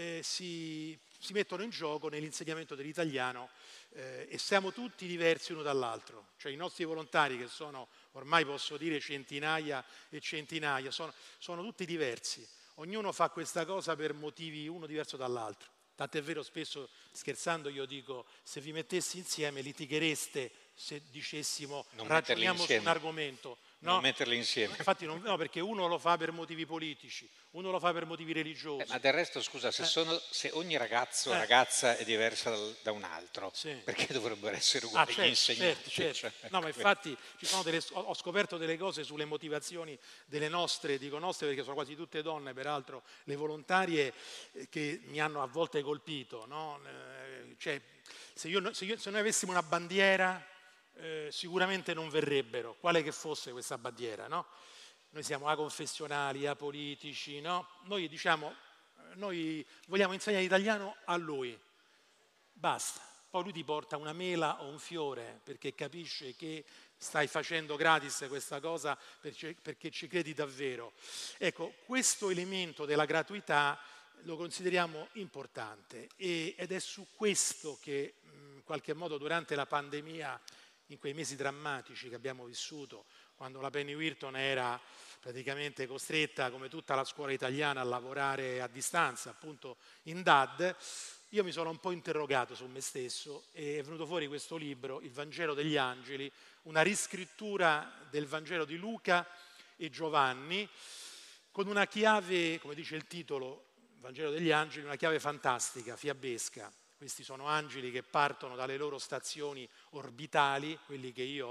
si mettono in gioco nell'insegnamento dell'italiano, e siamo tutti diversi uno dall'altro, cioè i nostri volontari, che sono ormai, posso dire, centinaia e centinaia, sono tutti diversi, ognuno fa questa cosa per motivi uno diverso dall'altro. Tant'è vero, spesso scherzando io dico: se vi mettessi insieme litighereste se dicessimo Non ragioniamo su un argomento. Non No, metterli insieme. infatti no, perché uno lo fa per motivi politici, uno lo fa per motivi religiosi. Ma del resto, scusa, se ogni ragazzo o ragazza è diversa da un altro, Sì. perché dovrebbero essere uguali gli insegnanti? Certo. No, ma infatti ho scoperto delle cose sulle motivazioni delle nostre, dico nostre perché sono quasi tutte donne, peraltro, le volontarie, che mi hanno a volte colpito, no? Cioè, se noi avessimo una bandiera, sicuramente non verrebbero, quale che fosse questa bandiera, no? Noi siamo aconfessionali, apolitici, no? Noi diciamo, noi vogliamo insegnare italiano a lui, basta. Poi lui ti porta una mela o un fiore perché capisce che stai facendo gratis questa cosa perché ci credi davvero. Ecco, questo elemento della gratuità lo consideriamo importante ed è su questo che in qualche modo durante la pandemia, in quei mesi drammatici che abbiamo vissuto, quando la Penny Wirton era praticamente costretta, come tutta la scuola italiana, a lavorare a distanza, appunto in DAD, io mi sono un po' interrogato su me stesso e è venuto fuori questo libro, Il Vangelo degli Angeli, una riscrittura del Vangelo di Luca e Giovanni, con una chiave, come dice il titolo, Vangelo degli Angeli, una chiave fantastica, fiabesca. Questi sono angeli che partono dalle loro stazioni orbitali, quelli che io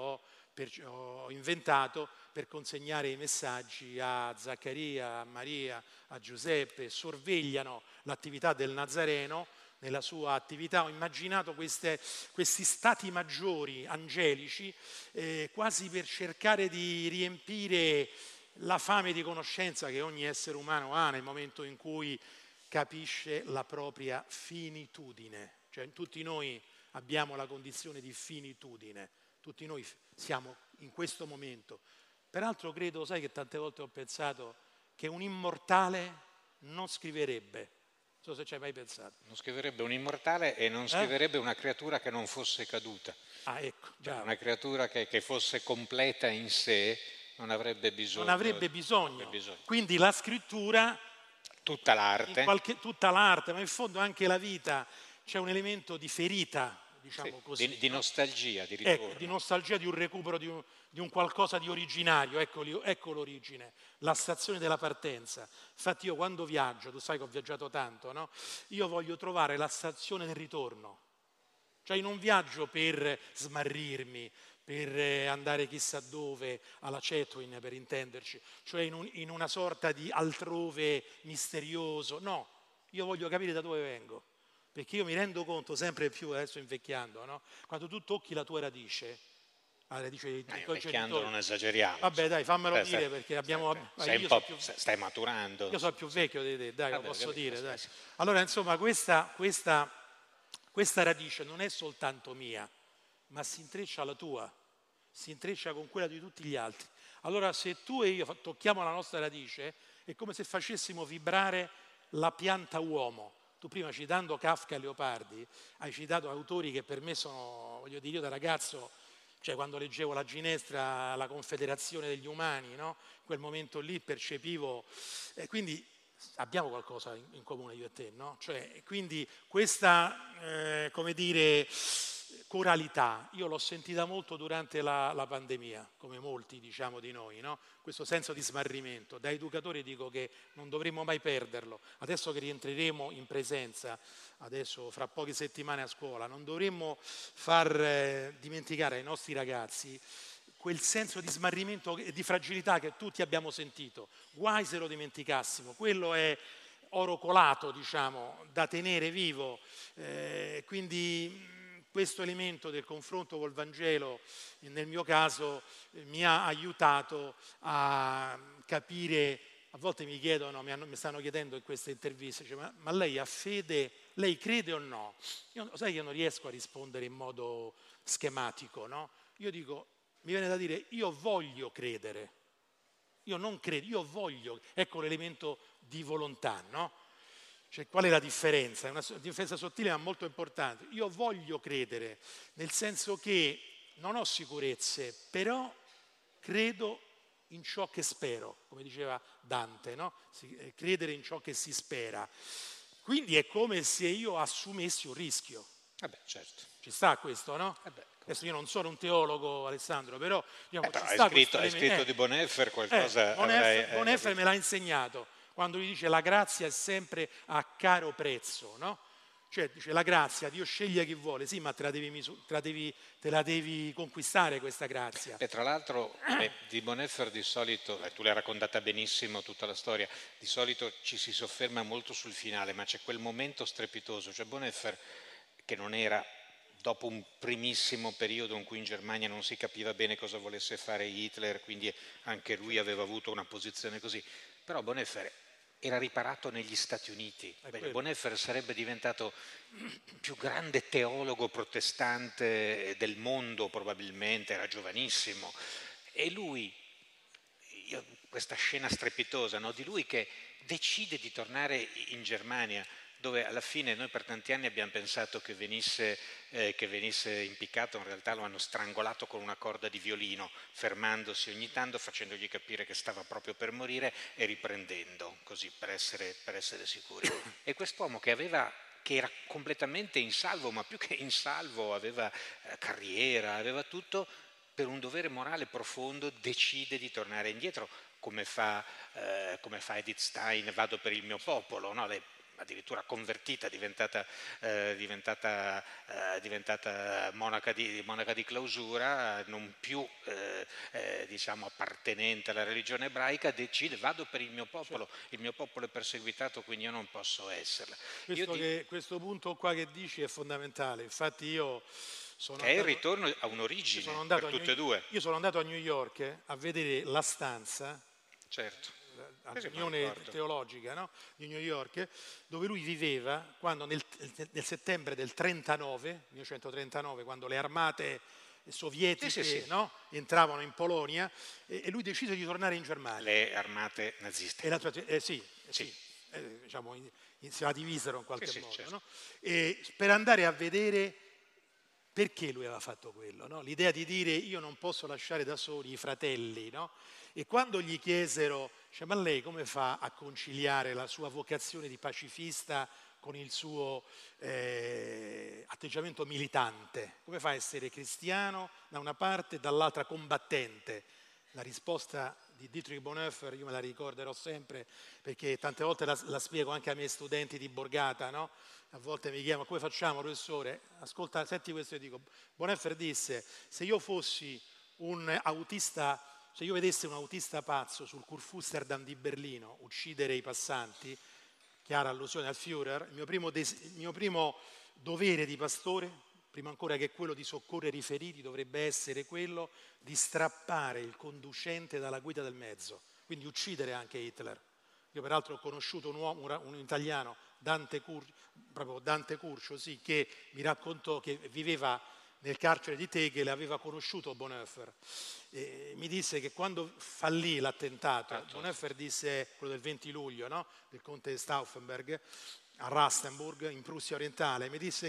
ho inventato, per consegnare i messaggi a Zaccaria, a Maria, a Giuseppe, sorvegliano l'attività del Nazareno nella sua attività. Ho immaginato questi stati maggiori angelici quasi per cercare di riempire la fame di conoscenza che ogni essere umano ha nel momento in cui capisce la propria finitudine. Cioè tutti noi abbiamo la condizione di finitudine, tutti noi siamo in questo momento. Peraltro credo, sai che tante volte ho pensato che un immortale non scriverebbe, non so se ci hai mai pensato. Non scriverebbe un immortale e non scriverebbe una creatura che non fosse caduta. Ah, ecco, cioè, una creatura che fosse completa in sé non avrebbe bisogno. Non avrebbe bisogno. Quindi la scrittura, tutta l'arte, ma in fondo anche la vita, c'è un elemento di ferita, diciamo così. Di nostalgia, di ritorno. Ecco, di nostalgia, di un recupero di un qualcosa di originario, ecco l'origine, la stazione della partenza. Infatti io quando viaggio, tu sai che ho viaggiato tanto, no? Io voglio trovare la stazione del ritorno. Cioè io non viaggio per smarrirmi, per andare chissà dove, alla Cetwin per intenderci, cioè in una sorta di altrove misterioso. No, io voglio capire da dove vengo, perché io mi rendo conto sempre più, adesso invecchiando, no? Quando tu tocchi la tua radice, la radice dei tuoi genitori, non esageriamo. Vabbè dai, fammelo dire perché stai maturando. Io sono più vecchio di te, dai, lo posso dire. Dai. Allora insomma questa radice non è soltanto mia, ma si intreccia alla tua, si intreccia con quella di tutti gli altri. Allora se tu e io tocchiamo la nostra radice, è come se facessimo vibrare la pianta uomo. Tu prima, citando Kafka e Leopardi, hai citato autori che per me sono, voglio dire, io da ragazzo, cioè quando leggevo La Ginestra, la Confederazione degli Umani, no? In quel momento lì percepivo, quindi abbiamo qualcosa in comune io e te, no? Cioè, quindi questa, come dire, coralità, io l'ho sentita molto durante la pandemia, come molti diciamo di noi, no? Questo senso di smarrimento. Da educatore dico che non dovremmo mai perderlo. Adesso che rientreremo in presenza, adesso fra poche settimane a scuola, non dovremmo far dimenticare ai nostri ragazzi quel senso di smarrimento e di fragilità che tutti abbiamo sentito. Guai se lo dimenticassimo, quello è oro colato, diciamo, da tenere vivo. Quindi questo elemento del confronto col Vangelo, nel mio caso, mi ha aiutato a capire. A volte mi chiedono, mi stanno chiedendo in queste interviste, cioè, ma lei ha fede, lei crede o no? Io, sai che io non riesco a rispondere in modo schematico, no? Io dico, mi viene da dire, io voglio credere, io non credo, io voglio, ecco l'elemento di volontà, no? Cioè, qual è la differenza? È una differenza sottile ma molto importante. Io voglio credere, nel senso che non ho sicurezze, però credo in ciò che spero, come diceva Dante, no? Credere in ciò che si spera. Quindi è come se io assumessi un rischio. Certo. Ci sta questo, no? Adesso io non sono un teologo, Alessandro, però diciamo, ci sta hai scritto di Bonhoeffer qualcosa. Bonhoeffer me l'ha insegnato, quando gli dice la grazia è sempre a caro prezzo, no? Cioè dice la grazia, Dio sceglie chi vuole, sì, ma te la devi conquistare questa grazia. E tra l'altro di Bonhoeffer di solito, tu l'hai raccontata benissimo tutta la storia, di solito ci si sofferma molto sul finale, ma c'è quel momento strepitoso, cioè Bonhoeffer che non era, dopo un primissimo periodo in cui in Germania non si capiva bene cosa volesse fare Hitler, quindi anche lui aveva avuto una posizione così, però Bonhoeffer era riparato negli Stati Uniti. Bonhoeffer sarebbe diventato il più grande teologo protestante del mondo probabilmente, era giovanissimo. E lui, questa scena strepitosa, no, di lui che decide di tornare in Germania, dove alla fine noi per tanti anni abbiamo pensato che venisse impiccato, in realtà lo hanno strangolato con una corda di violino, fermandosi ogni tanto, facendogli capire che stava proprio per morire e riprendendo, così per essere sicuri. E quest'uomo che era completamente in salvo, ma più che in salvo, aveva carriera, aveva tutto, per un dovere morale profondo decide di tornare indietro, come fa Edith Stein, vado per il mio popolo, no? Lei addirittura convertita, diventata monaca di clausura, non più diciamo appartenente alla religione ebraica, decide vado per il mio popolo è perseguitato, quindi io non posso esserla. Questo punto qua che dici è fondamentale, infatti io è il ritorno a un'origine per tutte e due. Io sono andato a New York a vedere la stanza, certo, all'Unione Teologica, no? Di New York, dove lui viveva quando nel settembre del 1939, quando le armate sovietiche no? Entravano in Polonia e lui decise di tornare in Germania. Le armate naziste. Diciamo, se la divisero in qualche modo. Certo. No? E per andare a vedere perché lui aveva fatto quello, no? L'idea di dire io non posso lasciare da soli i fratelli, no? E quando gli chiesero, cioè, ma lei come fa a conciliare la sua vocazione di pacifista con il suo atteggiamento militante? Come fa a essere cristiano da una parte e dall'altra combattente? La risposta di Dietrich Bonhoeffer io me la ricorderò sempre, perché tante volte la spiego anche ai miei studenti di Borgata, no? A volte mi chiedono come facciamo, professore? Ascolta, senti questo, io dico, Bonhoeffer disse, se io fossi un autista, se io vedessi un autista pazzo sul Kurfürstendamm di Berlino uccidere i passanti, chiara allusione al Führer, il mio primo dovere di pastore, prima ancora che quello di soccorrere i feriti, dovrebbe essere quello di strappare il conducente dalla guida del mezzo, quindi uccidere anche Hitler. Io peraltro ho conosciuto un uomo, un italiano, Dante Curcio, sì, che mi raccontò che viveva nel carcere di Tegel, aveva conosciuto Bonhoeffer. Mi disse che quando fallì l'attentato, Bonhoeffer disse, quello del 20 luglio, no? Del conte Stauffenberg, a Rastenburg, in Prussia orientale, mi disse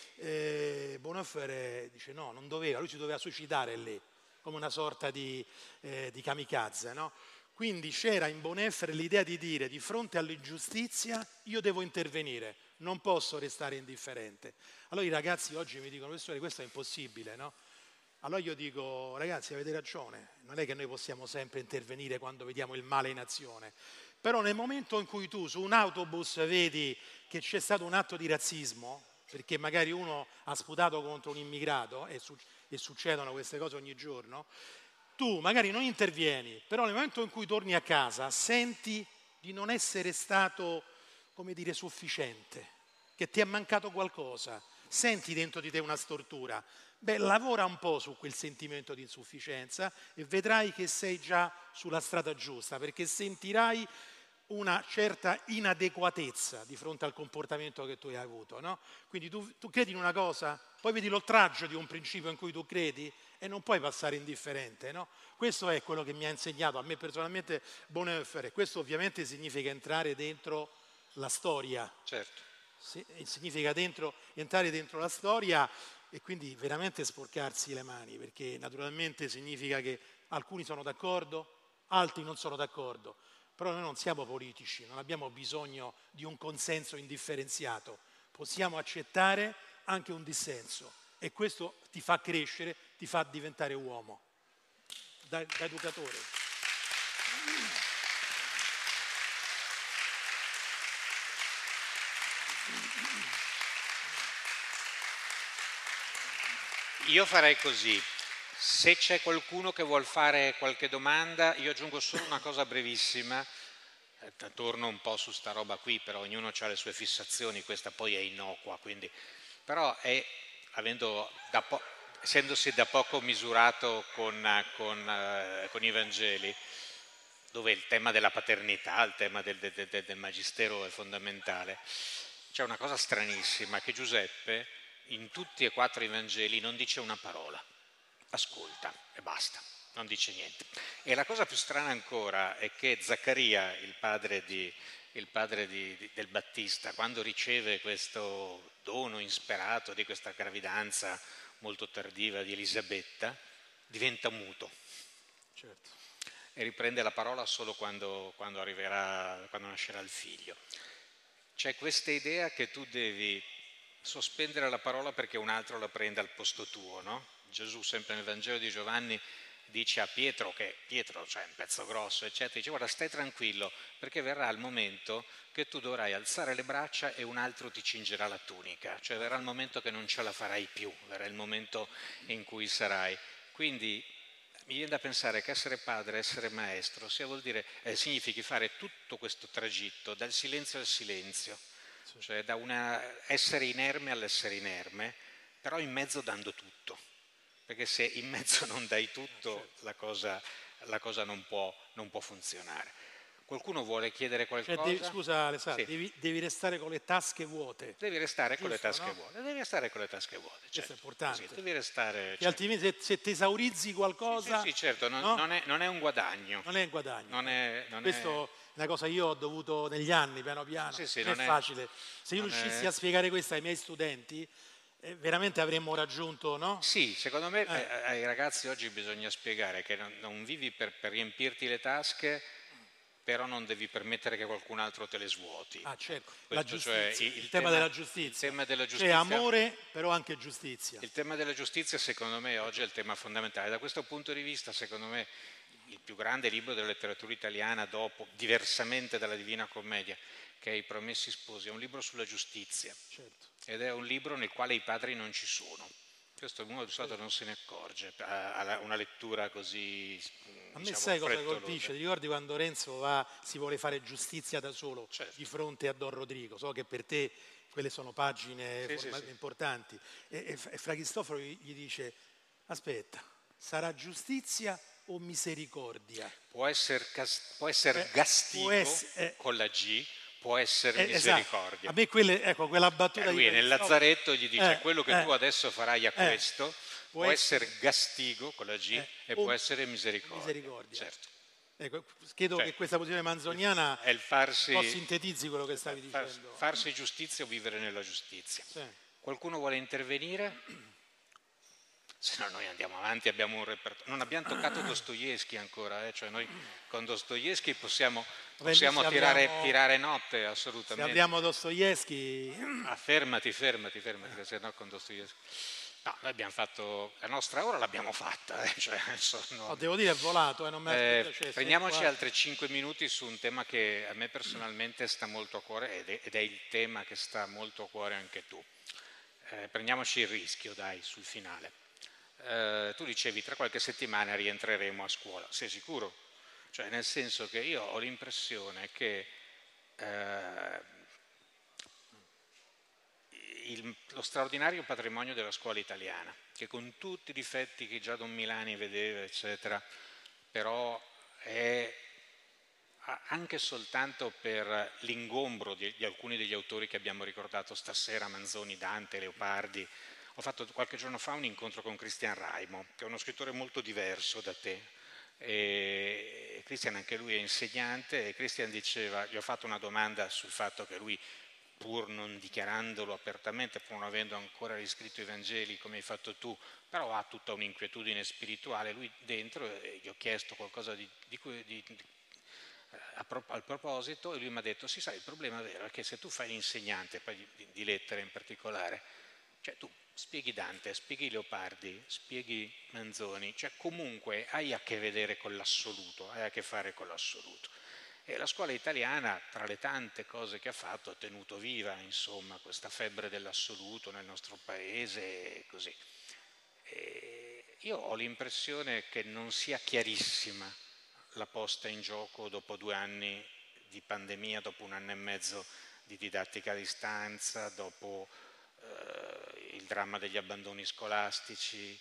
che Bonhoeffer dice no, non doveva, lui si doveva suicidare lì, come una sorta di kamikaze, no? Quindi c'era in Bonhoeffer l'idea di dire di fronte all'ingiustizia io devo intervenire, non posso restare indifferente. Allora i ragazzi oggi mi dicono, professore, questo è impossibile, no? Allora io dico, ragazzi, avete ragione, non è che noi possiamo sempre intervenire quando vediamo il male in azione, però nel momento in cui tu su un autobus vedi che c'è stato un atto di razzismo, perché magari uno ha sputato contro un immigrato, e succedono queste cose ogni giorno, tu magari non intervieni, però nel momento in cui torni a casa senti di non essere stato, come dire, sufficiente, che ti è mancato qualcosa. senti dentro di te una stortura. Beh, lavora un po' su quel sentimento di insufficienza e vedrai che sei già sulla strada giusta, perché sentirai una certa inadeguatezza di fronte al comportamento che tu hai avuto, no? Quindi tu credi in una cosa, poi vedi l'oltraggio di un principio in cui tu credi e non puoi passare indifferente, no? Questo è quello che mi ha insegnato a me personalmente Bonhoeffer, e questo ovviamente significa entrare dentro la storia. Certo. Significa entrare dentro la storia e quindi veramente sporcarsi le mani, perché naturalmente significa che alcuni sono d'accordo, altri non sono d'accordo, però noi non siamo politici, non abbiamo bisogno di un consenso indifferenziato, possiamo accettare anche un dissenso e questo ti fa crescere, ti fa diventare uomo, da educatore. Io farei così, se c'è qualcuno che vuol fare qualche domanda, io aggiungo solo una cosa brevissima, torno un po' su sta roba qui, però ognuno ha le sue fissazioni, questa poi è innocua, quindi, però essendosi da poco misurato con i Vangeli, dove il tema della paternità, il tema del magistero è fondamentale, c'è una cosa stranissima, che Giuseppe in tutti e 4 i Vangeli non dice una parola, ascolta e basta, non dice niente. E la cosa più strana ancora è che Zaccaria, il padre del Battista, quando riceve questo dono insperato di questa gravidanza molto tardiva di Elisabetta, diventa muto. Certo. E riprende la parola solo quando nascerà il figlio. C'è questa idea che tu devi sospendere la parola perché un altro la prenda al posto tuo, no? Gesù sempre nel Vangelo di Giovanni dice a Pietro, cioè un pezzo grosso, eccetera, dice guarda stai tranquillo perché verrà il momento che tu dovrai alzare le braccia e un altro ti cingerà la tunica, cioè verrà il momento che non ce la farai più, verrà il momento in cui sarai. Quindi mi viene da pensare che essere padre, essere maestro, significhi fare tutto questo tragitto dal silenzio al silenzio, cioè da essere inerme all'essere inerme, però in mezzo dando tutto, perché se in mezzo non dai tutto la cosa non può funzionare. Qualcuno vuole chiedere qualcosa? Scusa Alessandro, Sì. devi restare con le tasche vuote. Devi restare con le tasche no? vuote, devi restare con le tasche vuote, certo. Questo è importante. Così, devi restare, Che certo. altrimenti se ti esaurizzi qualcosa... Sì, certo, no? non è un guadagno. Non è un guadagno. Non Questo è una cosa che io ho dovuto negli anni, piano piano. Sì, non è facile. Se io riuscissi a spiegare questo ai miei studenti, veramente avremmo raggiunto, no? Sì, secondo me ai ragazzi oggi bisogna spiegare che non vivi per riempirti le tasche, però non devi permettere che qualcun altro te le svuoti. Ah, certo, la giustizia, cioè il tema della giustizia. Il tema della giustizia. Cioè amore, però anche giustizia. Il tema della giustizia secondo me oggi è il tema fondamentale. Da questo punto di vista secondo me il più grande libro della letteratura italiana dopo, diversamente dalla Divina Commedia, che è I Promessi Sposi, è un libro sulla giustizia. Certo. Ed è un libro nel quale i padri non ci sono. Questo uno di solito non se ne accorge, a una lettura così a me sai cosa colpisce? Ti ricordi quando Renzo si vuole fare giustizia da solo, certo, di fronte a Don Rodrigo? So che per te quelle sono pagine importanti. E Fra Cristoforo gli dice, aspetta, sarà giustizia o misericordia? Può essere gastigo con la G, può essere misericordia. Esatto. A me quella battuta lui nel Lazzaretto gli dice quello che tu adesso farai a questo può essere gastigo con la G e può essere misericordia. Certo. Ecco, credo che questa posizione manzoniana è il farsi, un po' sintetizzi quello che stavi dicendo. Farsi giustizia o vivere nella giustizia. Sì. Qualcuno vuole intervenire? Se no noi andiamo avanti, abbiamo un repertorio. Non abbiamo toccato Dostoevskij ancora, cioè noi con Dostoevskij possiamo tirare notte, assolutamente. Se abbiamo Dostoevskij... Fermati, se no con Dostoevskij... No, noi abbiamo fatto, la nostra ora l'abbiamo fatta. Cioè, devo dire è volato, non mi aspetta. Prendiamoci altri 5 minuti su un tema che a me personalmente sta molto a cuore ed è il tema che sta molto a cuore anche tu. Prendiamoci il rischio, dai, sul finale. Tu dicevi tra qualche settimana rientreremo a scuola, sei sicuro? Cioè nel senso che io ho l'impressione che lo straordinario patrimonio della scuola italiana, che con tutti i difetti che già Don Milani vedeva, eccetera, però è anche soltanto per l'ingombro di alcuni degli autori che abbiamo ricordato stasera, Manzoni, Dante, Leopardi. Ho fatto qualche giorno fa un incontro con Christian Raimo, che è uno scrittore molto diverso da te. E Christian anche lui è insegnante, e Christian diceva, gli ho fatto una domanda sul fatto che lui, pur non dichiarandolo apertamente, pur non avendo ancora riscritto i Vangeli come hai fatto tu, però ha tutta un'inquietudine spirituale lui dentro, e gli ho chiesto qualcosa al proposito, e lui mi ha detto: sì, sai, il problema vero è che se tu fai l'insegnante, poi di lettere in particolare, cioè tu spieghi Dante, spieghi Leopardi, spieghi Manzoni, cioè comunque hai a che vedere con l'assoluto, hai a che fare con l'assoluto. E la scuola italiana, tra le tante cose che ha fatto, ha tenuto viva, insomma, questa febbre dell'assoluto nel nostro paese e così. E io ho l'impressione che non sia chiarissima la posta in gioco dopo 2 anni di pandemia, dopo 1 anno e mezzo di didattica a distanza, dopo il dramma degli abbandoni scolastici,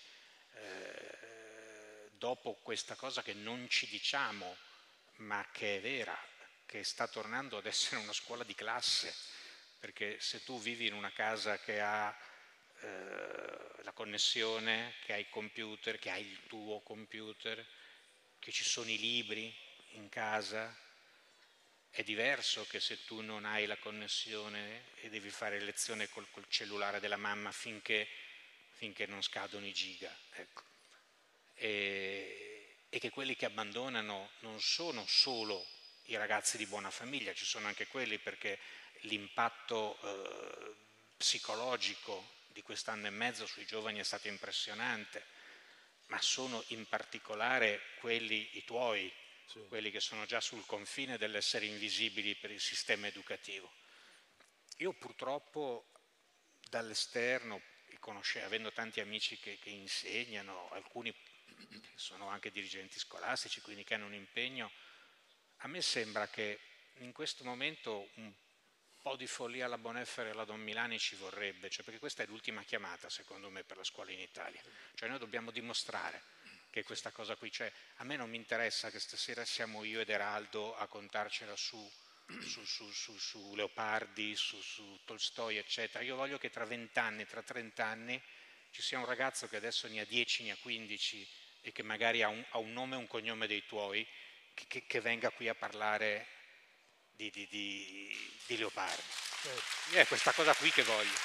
dopo questa cosa che non ci diciamo, ma che è vera, che sta tornando ad essere una scuola di classe, perché se tu vivi in una casa che ha la connessione, che hai il computer, che hai il tuo computer, che ci sono i libri in casa, è diverso che se tu non hai la connessione e devi fare lezione col cellulare della mamma finché non scadono i giga. Ecco. E che quelli che abbandonano non sono solo i ragazzi di buona famiglia, ci sono anche quelli, perché l'impatto psicologico di quest'anno e mezzo sui giovani è stato impressionante, ma sono in particolare quelli, i tuoi, sì, quelli che sono già sul confine dell'essere invisibili per il sistema educativo. Io purtroppo dall'esterno, avendo tanti amici che insegnano, alcuni sono anche dirigenti scolastici, quindi che hanno un impegno, a me sembra che in questo momento un po' di follia alla Boneffer e alla Don Milani ci vorrebbe, cioè, perché questa è l'ultima chiamata secondo me per la scuola in Italia, cioè noi dobbiamo dimostrare che questa cosa qui c'è. A me non mi interessa che stasera siamo io ed Eraldo a contarcela su Leopardi, su Tolstoi, eccetera. Io voglio che tra 20 anni, tra 30 anni ci sia un ragazzo che adesso ne ha 10, ne ha 15 e che magari ha un nome e un cognome dei tuoi, che venga qui a parlare di Leopardi. È questa cosa qui che voglio.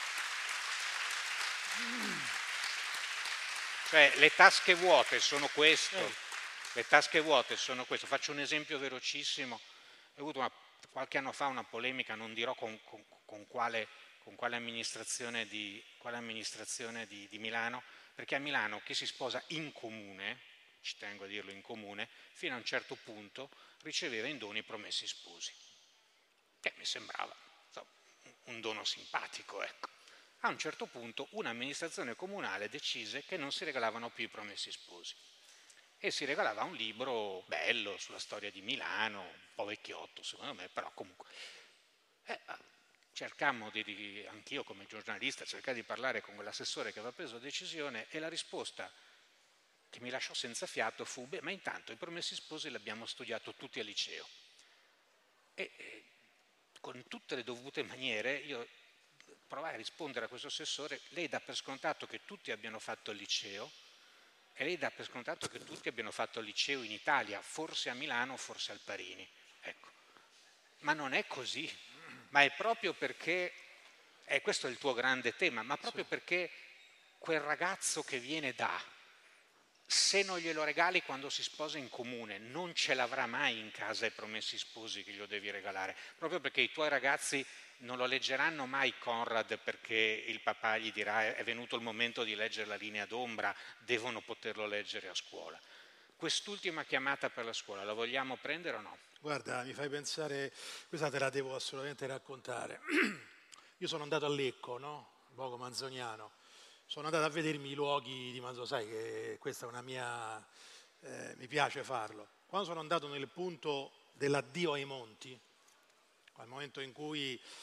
Cioè, le tasche vuote sono questo. Le tasche vuote sono questo. Faccio un esempio velocissimo. Ho avuto qualche anno fa una polemica, non dirò con quale amministrazione di Milano, perché a Milano chi si sposa in comune, ci tengo a dirlo in comune, fino a un certo punto riceveva in dono i promessi sposi, che mi sembrava un dono simpatico, ecco. A un certo punto un'amministrazione comunale decise che non si regalavano più i promessi sposi e si regalava un libro bello sulla storia di Milano, un po' vecchiotto secondo me, però comunque. Cercammo anch'io come giornalista, cercai di parlare con quell'assessore che aveva preso la decisione, e la risposta che mi lasciò senza fiato fu: beh, ma intanto i promessi sposi li abbiamo studiato tutti al liceo. E con tutte le dovute maniere io provai a rispondere a questo assessore: lei dà per scontato che tutti abbiano fatto il liceo, e lei dà per scontato che tutti abbiano fatto il liceo in Italia, forse a Milano, forse al Parini. Ecco. Ma non è così, ma è proprio perché, questo è il tuo grande tema, ma proprio perché quel ragazzo che viene se non glielo regali quando si sposa in comune, non ce l'avrà mai in casa i promessi sposi che glielo devi regalare, proprio perché i tuoi ragazzi non lo leggeranno mai Conrad, perché il papà gli dirà: è venuto il momento di leggere La linea d'ombra, devono poterlo leggere a scuola. Quest'ultima chiamata per la scuola, la vogliamo prendere o no? Guarda, mi fai pensare, questa te la devo assolutamente raccontare. Io sono andato a Lecco, no? Luogo manzoniano. Sono andato a vedermi i luoghi di Manzo, sai che questa è una mia... mi piace farlo. Quando sono andato nel punto dell'addio ai monti, al momento in cui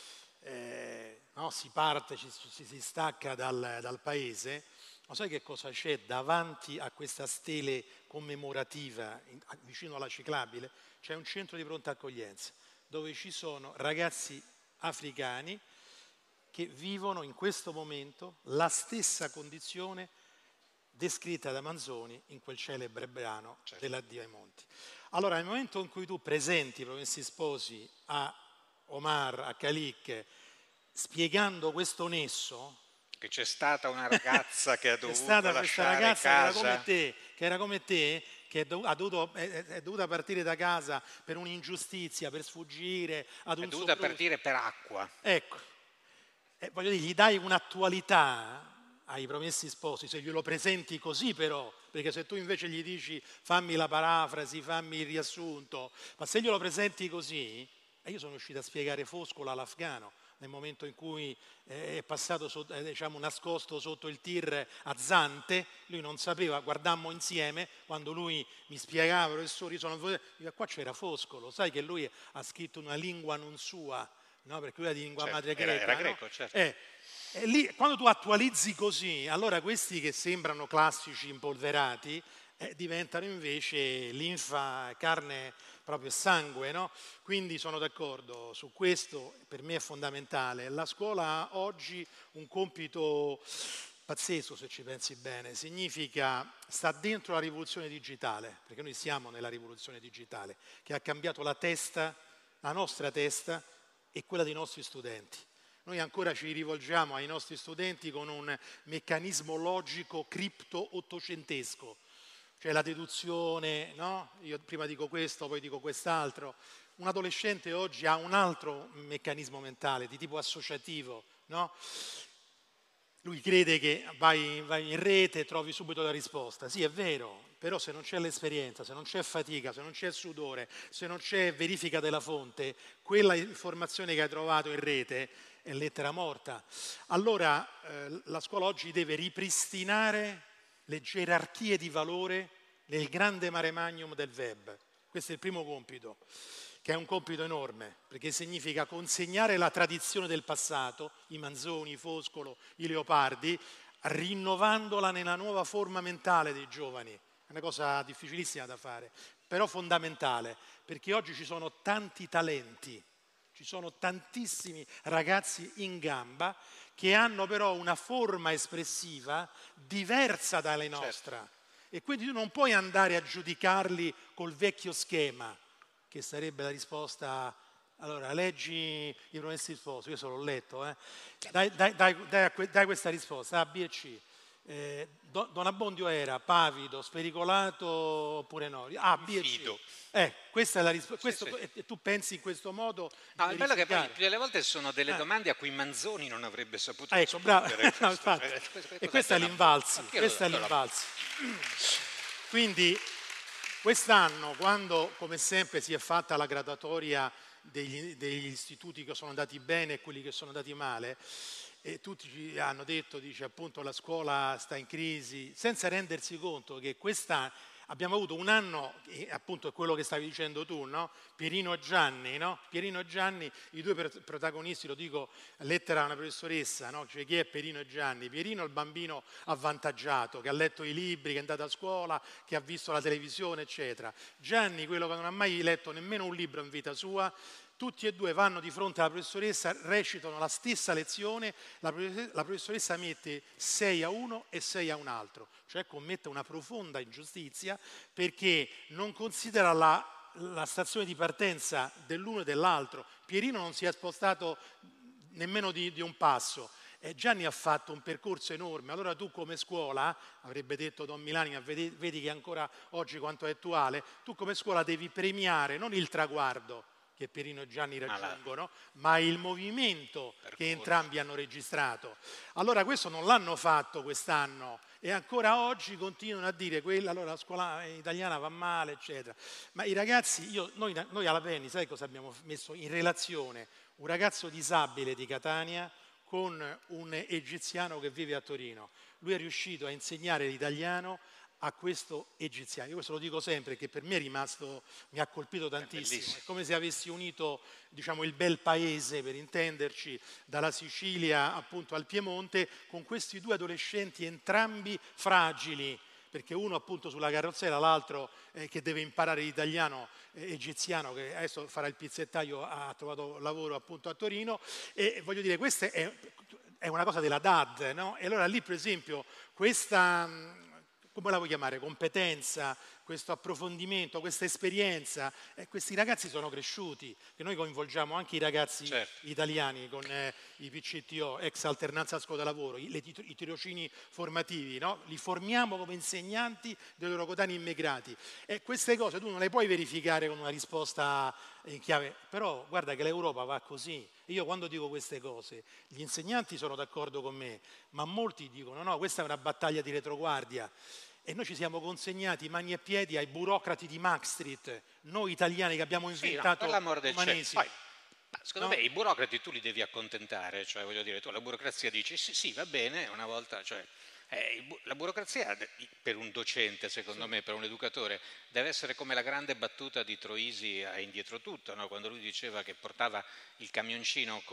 no, si parte, si stacca dal paese, ma sai che cosa c'è davanti a questa stele commemorativa vicino alla ciclabile? C'è un centro di pronta accoglienza dove ci sono ragazzi africani che vivono in questo momento la stessa condizione descritta da Manzoni in quel celebre brano dell'Addio ai monti. Allora, nel momento in cui tu presenti i Promessi Sposi a Omar, a Khalik, spiegando questo nesso, che c'è stata una ragazza che ha dovuto lasciare questa ragazza casa, che era come te, che è dovuta partire da casa per un'ingiustizia, per sfuggire ad un è dovuta partire per acqua. Ecco, voglio dire, gli dai un'attualità ai Promessi Sposi, se glielo presenti così però, perché se tu invece gli dici fammi la parafrasi, fammi il riassunto, ma se glielo presenti così, io sono riuscito a spiegare Foscolo all'afgano, nel momento in cui è passato diciamo, nascosto sotto il tir a Zante, lui non sapeva, guardammo insieme, quando lui mi spiegava, professore, qua c'era Foscolo, sai che lui ha scritto una lingua non sua, no? Perché lui era di lingua madre greca. Era greco, certo. E lì, quando tu attualizzi così, allora questi che sembrano classici impolverati diventano invece linfa, carne proprio sangue, no? Quindi sono d'accordo su questo, per me è fondamentale. La scuola ha oggi un compito pazzesco, se ci pensi bene, significa sta dentro la rivoluzione digitale, perché noi siamo nella rivoluzione digitale, che ha cambiato la testa, la nostra testa e quella dei nostri studenti. Noi ancora ci rivolgiamo ai nostri studenti con un meccanismo logico cripto-ottocentesco, cioè la deduzione, no? Io prima dico questo, poi dico quest'altro. Un adolescente oggi ha un altro meccanismo mentale di tipo associativo, no? Lui crede che vai in rete e trovi subito la risposta. Sì, è vero, però se non c'è l'esperienza, se non c'è fatica, se non c'è sudore, se non c'è verifica della fonte, quella informazione che hai trovato in rete è lettera morta. Allora la scuola oggi deve ripristinare le gerarchie di valore nel grande mare magnum del web. Questo è il primo compito, che è un compito enorme, perché significa consegnare la tradizione del passato, i Manzoni, i Foscolo, i Leopardi, rinnovandola nella nuova forma mentale dei giovani. È una cosa difficilissima da fare, però fondamentale, perché oggi ci sono tanti talenti, ci sono tantissimi ragazzi in gamba che hanno però una forma espressiva diversa dalle nostre. Certo. E quindi tu non puoi andare a giudicarli col vecchio schema, che sarebbe la risposta. Allora, leggi i Promessi Sposi, io l'ho letto, dai questa risposta, A, B e C. Don Abbondio era pavido, spericolato oppure no? A, B e C. Questa è la risposta. Sì. E tu pensi in questo modo? No, è bello che poi più delle volte sono delle domande a cui Manzoni non avrebbe saputo rispondere. No, e questa è l'Invalsi. Questa è l'Invalsi. Quindi quest'anno, quando come sempre si è fatta la graduatoria degli istituti che sono andati bene e quelli che sono andati male, e tutti ci hanno detto, dice appunto la scuola sta in crisi, senza rendersi conto che quest'anno abbiamo avuto un anno, appunto è quello che stavi dicendo tu, no? Pierino e Gianni, no? Pierino e Gianni, i due protagonisti, lo dico lettera a una professoressa, no? Cioè, chi è Pierino e Gianni? Pierino è il bambino avvantaggiato, che ha letto i libri, che è andato a scuola, che ha visto la televisione, eccetera. Gianni, quello che non ha mai letto nemmeno un libro in vita sua. Tutti e due vanno di fronte alla professoressa, recitano la stessa lezione, la professoressa mette 6 a uno e 6 a un altro, cioè commette una profonda ingiustizia perché non considera la stazione di partenza dell'uno e dell'altro. Pierino non si è spostato nemmeno di un passo. Gianni ha fatto un percorso enorme, allora tu come scuola, avrebbe detto Don Milani, ma vedi che ancora oggi quanto è attuale, tu come scuola devi premiare non il traguardo, che Pierino e Gianni raggiungono, ma il movimento che entrambi hanno registrato. Allora questo non l'hanno fatto quest'anno e ancora oggi continuano a dire allora la scuola italiana va male, eccetera. Ma i ragazzi, noi alla Penny, sai cosa abbiamo messo in relazione? Un ragazzo disabile di Catania con un egiziano che vive a Torino. Lui è riuscito a insegnare l'italiano a questo egiziano. Io questo lo dico sempre, che per me è rimasto, mi ha colpito tantissimo. È come se avessi unito, diciamo, il bel paese, per intenderci, dalla Sicilia appunto al Piemonte, con questi due adolescenti entrambi fragili, perché uno appunto sulla carrozzella, l'altro che deve imparare l'italiano egiziano, che adesso farà il pizzettaio, ha trovato lavoro appunto a Torino, e voglio dire, questa è una cosa della DAD, no? E allora lì per esempio questa, come la vuoi chiamare, competenza, questo approfondimento, questa esperienza, questi ragazzi sono cresciuti, che noi coinvolgiamo anche i ragazzi italiani con i PCTO, ex alternanza scuola lavoro, i tirocini formativi, no? Li formiamo come insegnanti dei loro coetanei immigrati. E queste cose tu non le puoi verificare con una risposta in chiave, però guarda che l'Europa va così. Io quando dico queste cose, gli insegnanti sono d'accordo con me, ma molti dicono no, questa è una battaglia di retroguardia. E noi ci siamo consegnati mani e piedi ai burocrati di Maastricht, noi italiani che abbiamo inventato umanesi. Poi, secondo me i burocrati tu li devi accontentare, cioè voglio dire, tu la burocrazia dici sì, va bene, una volta, cioè, la burocrazia per un docente, secondo me, per un educatore, deve essere come la grande battuta di Troisi a Indietro Tutto, no? Quando lui diceva che portava il camioncino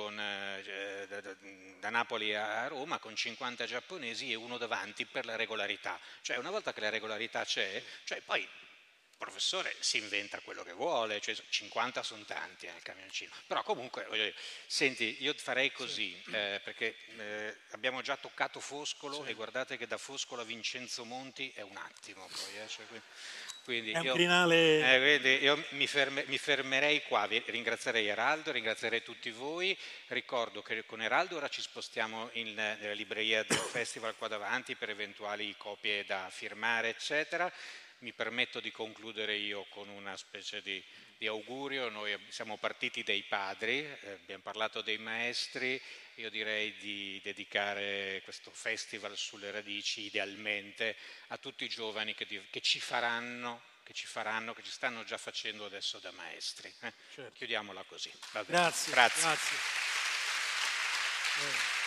da Napoli a Roma con 50 giapponesi e uno davanti per la regolarità. Cioè una volta che la regolarità c'è, cioè poi il professore si inventa quello che vuole, cioè 50 sono tanti nel camioncino, però comunque voglio dire, senti, io farei così, perché abbiamo già toccato Foscolo e guardate che da Foscolo a Vincenzo Monti è un attimo poi, cioè, quindi è un crinale. quindi io mi fermerei qua, ringrazierei Eraldo, ringrazierei tutti voi, ricordo che con Eraldo ora ci spostiamo nella libreria del festival qua davanti per eventuali copie da firmare eccetera. Mi permetto di concludere io con una specie di augurio. Noi siamo partiti dai padri, abbiamo parlato dei maestri, io direi di dedicare questo festival sulle radici idealmente a tutti i giovani che ci faranno, che ci stanno già facendo adesso da maestri. Certo. Chiudiamola così. Grazie.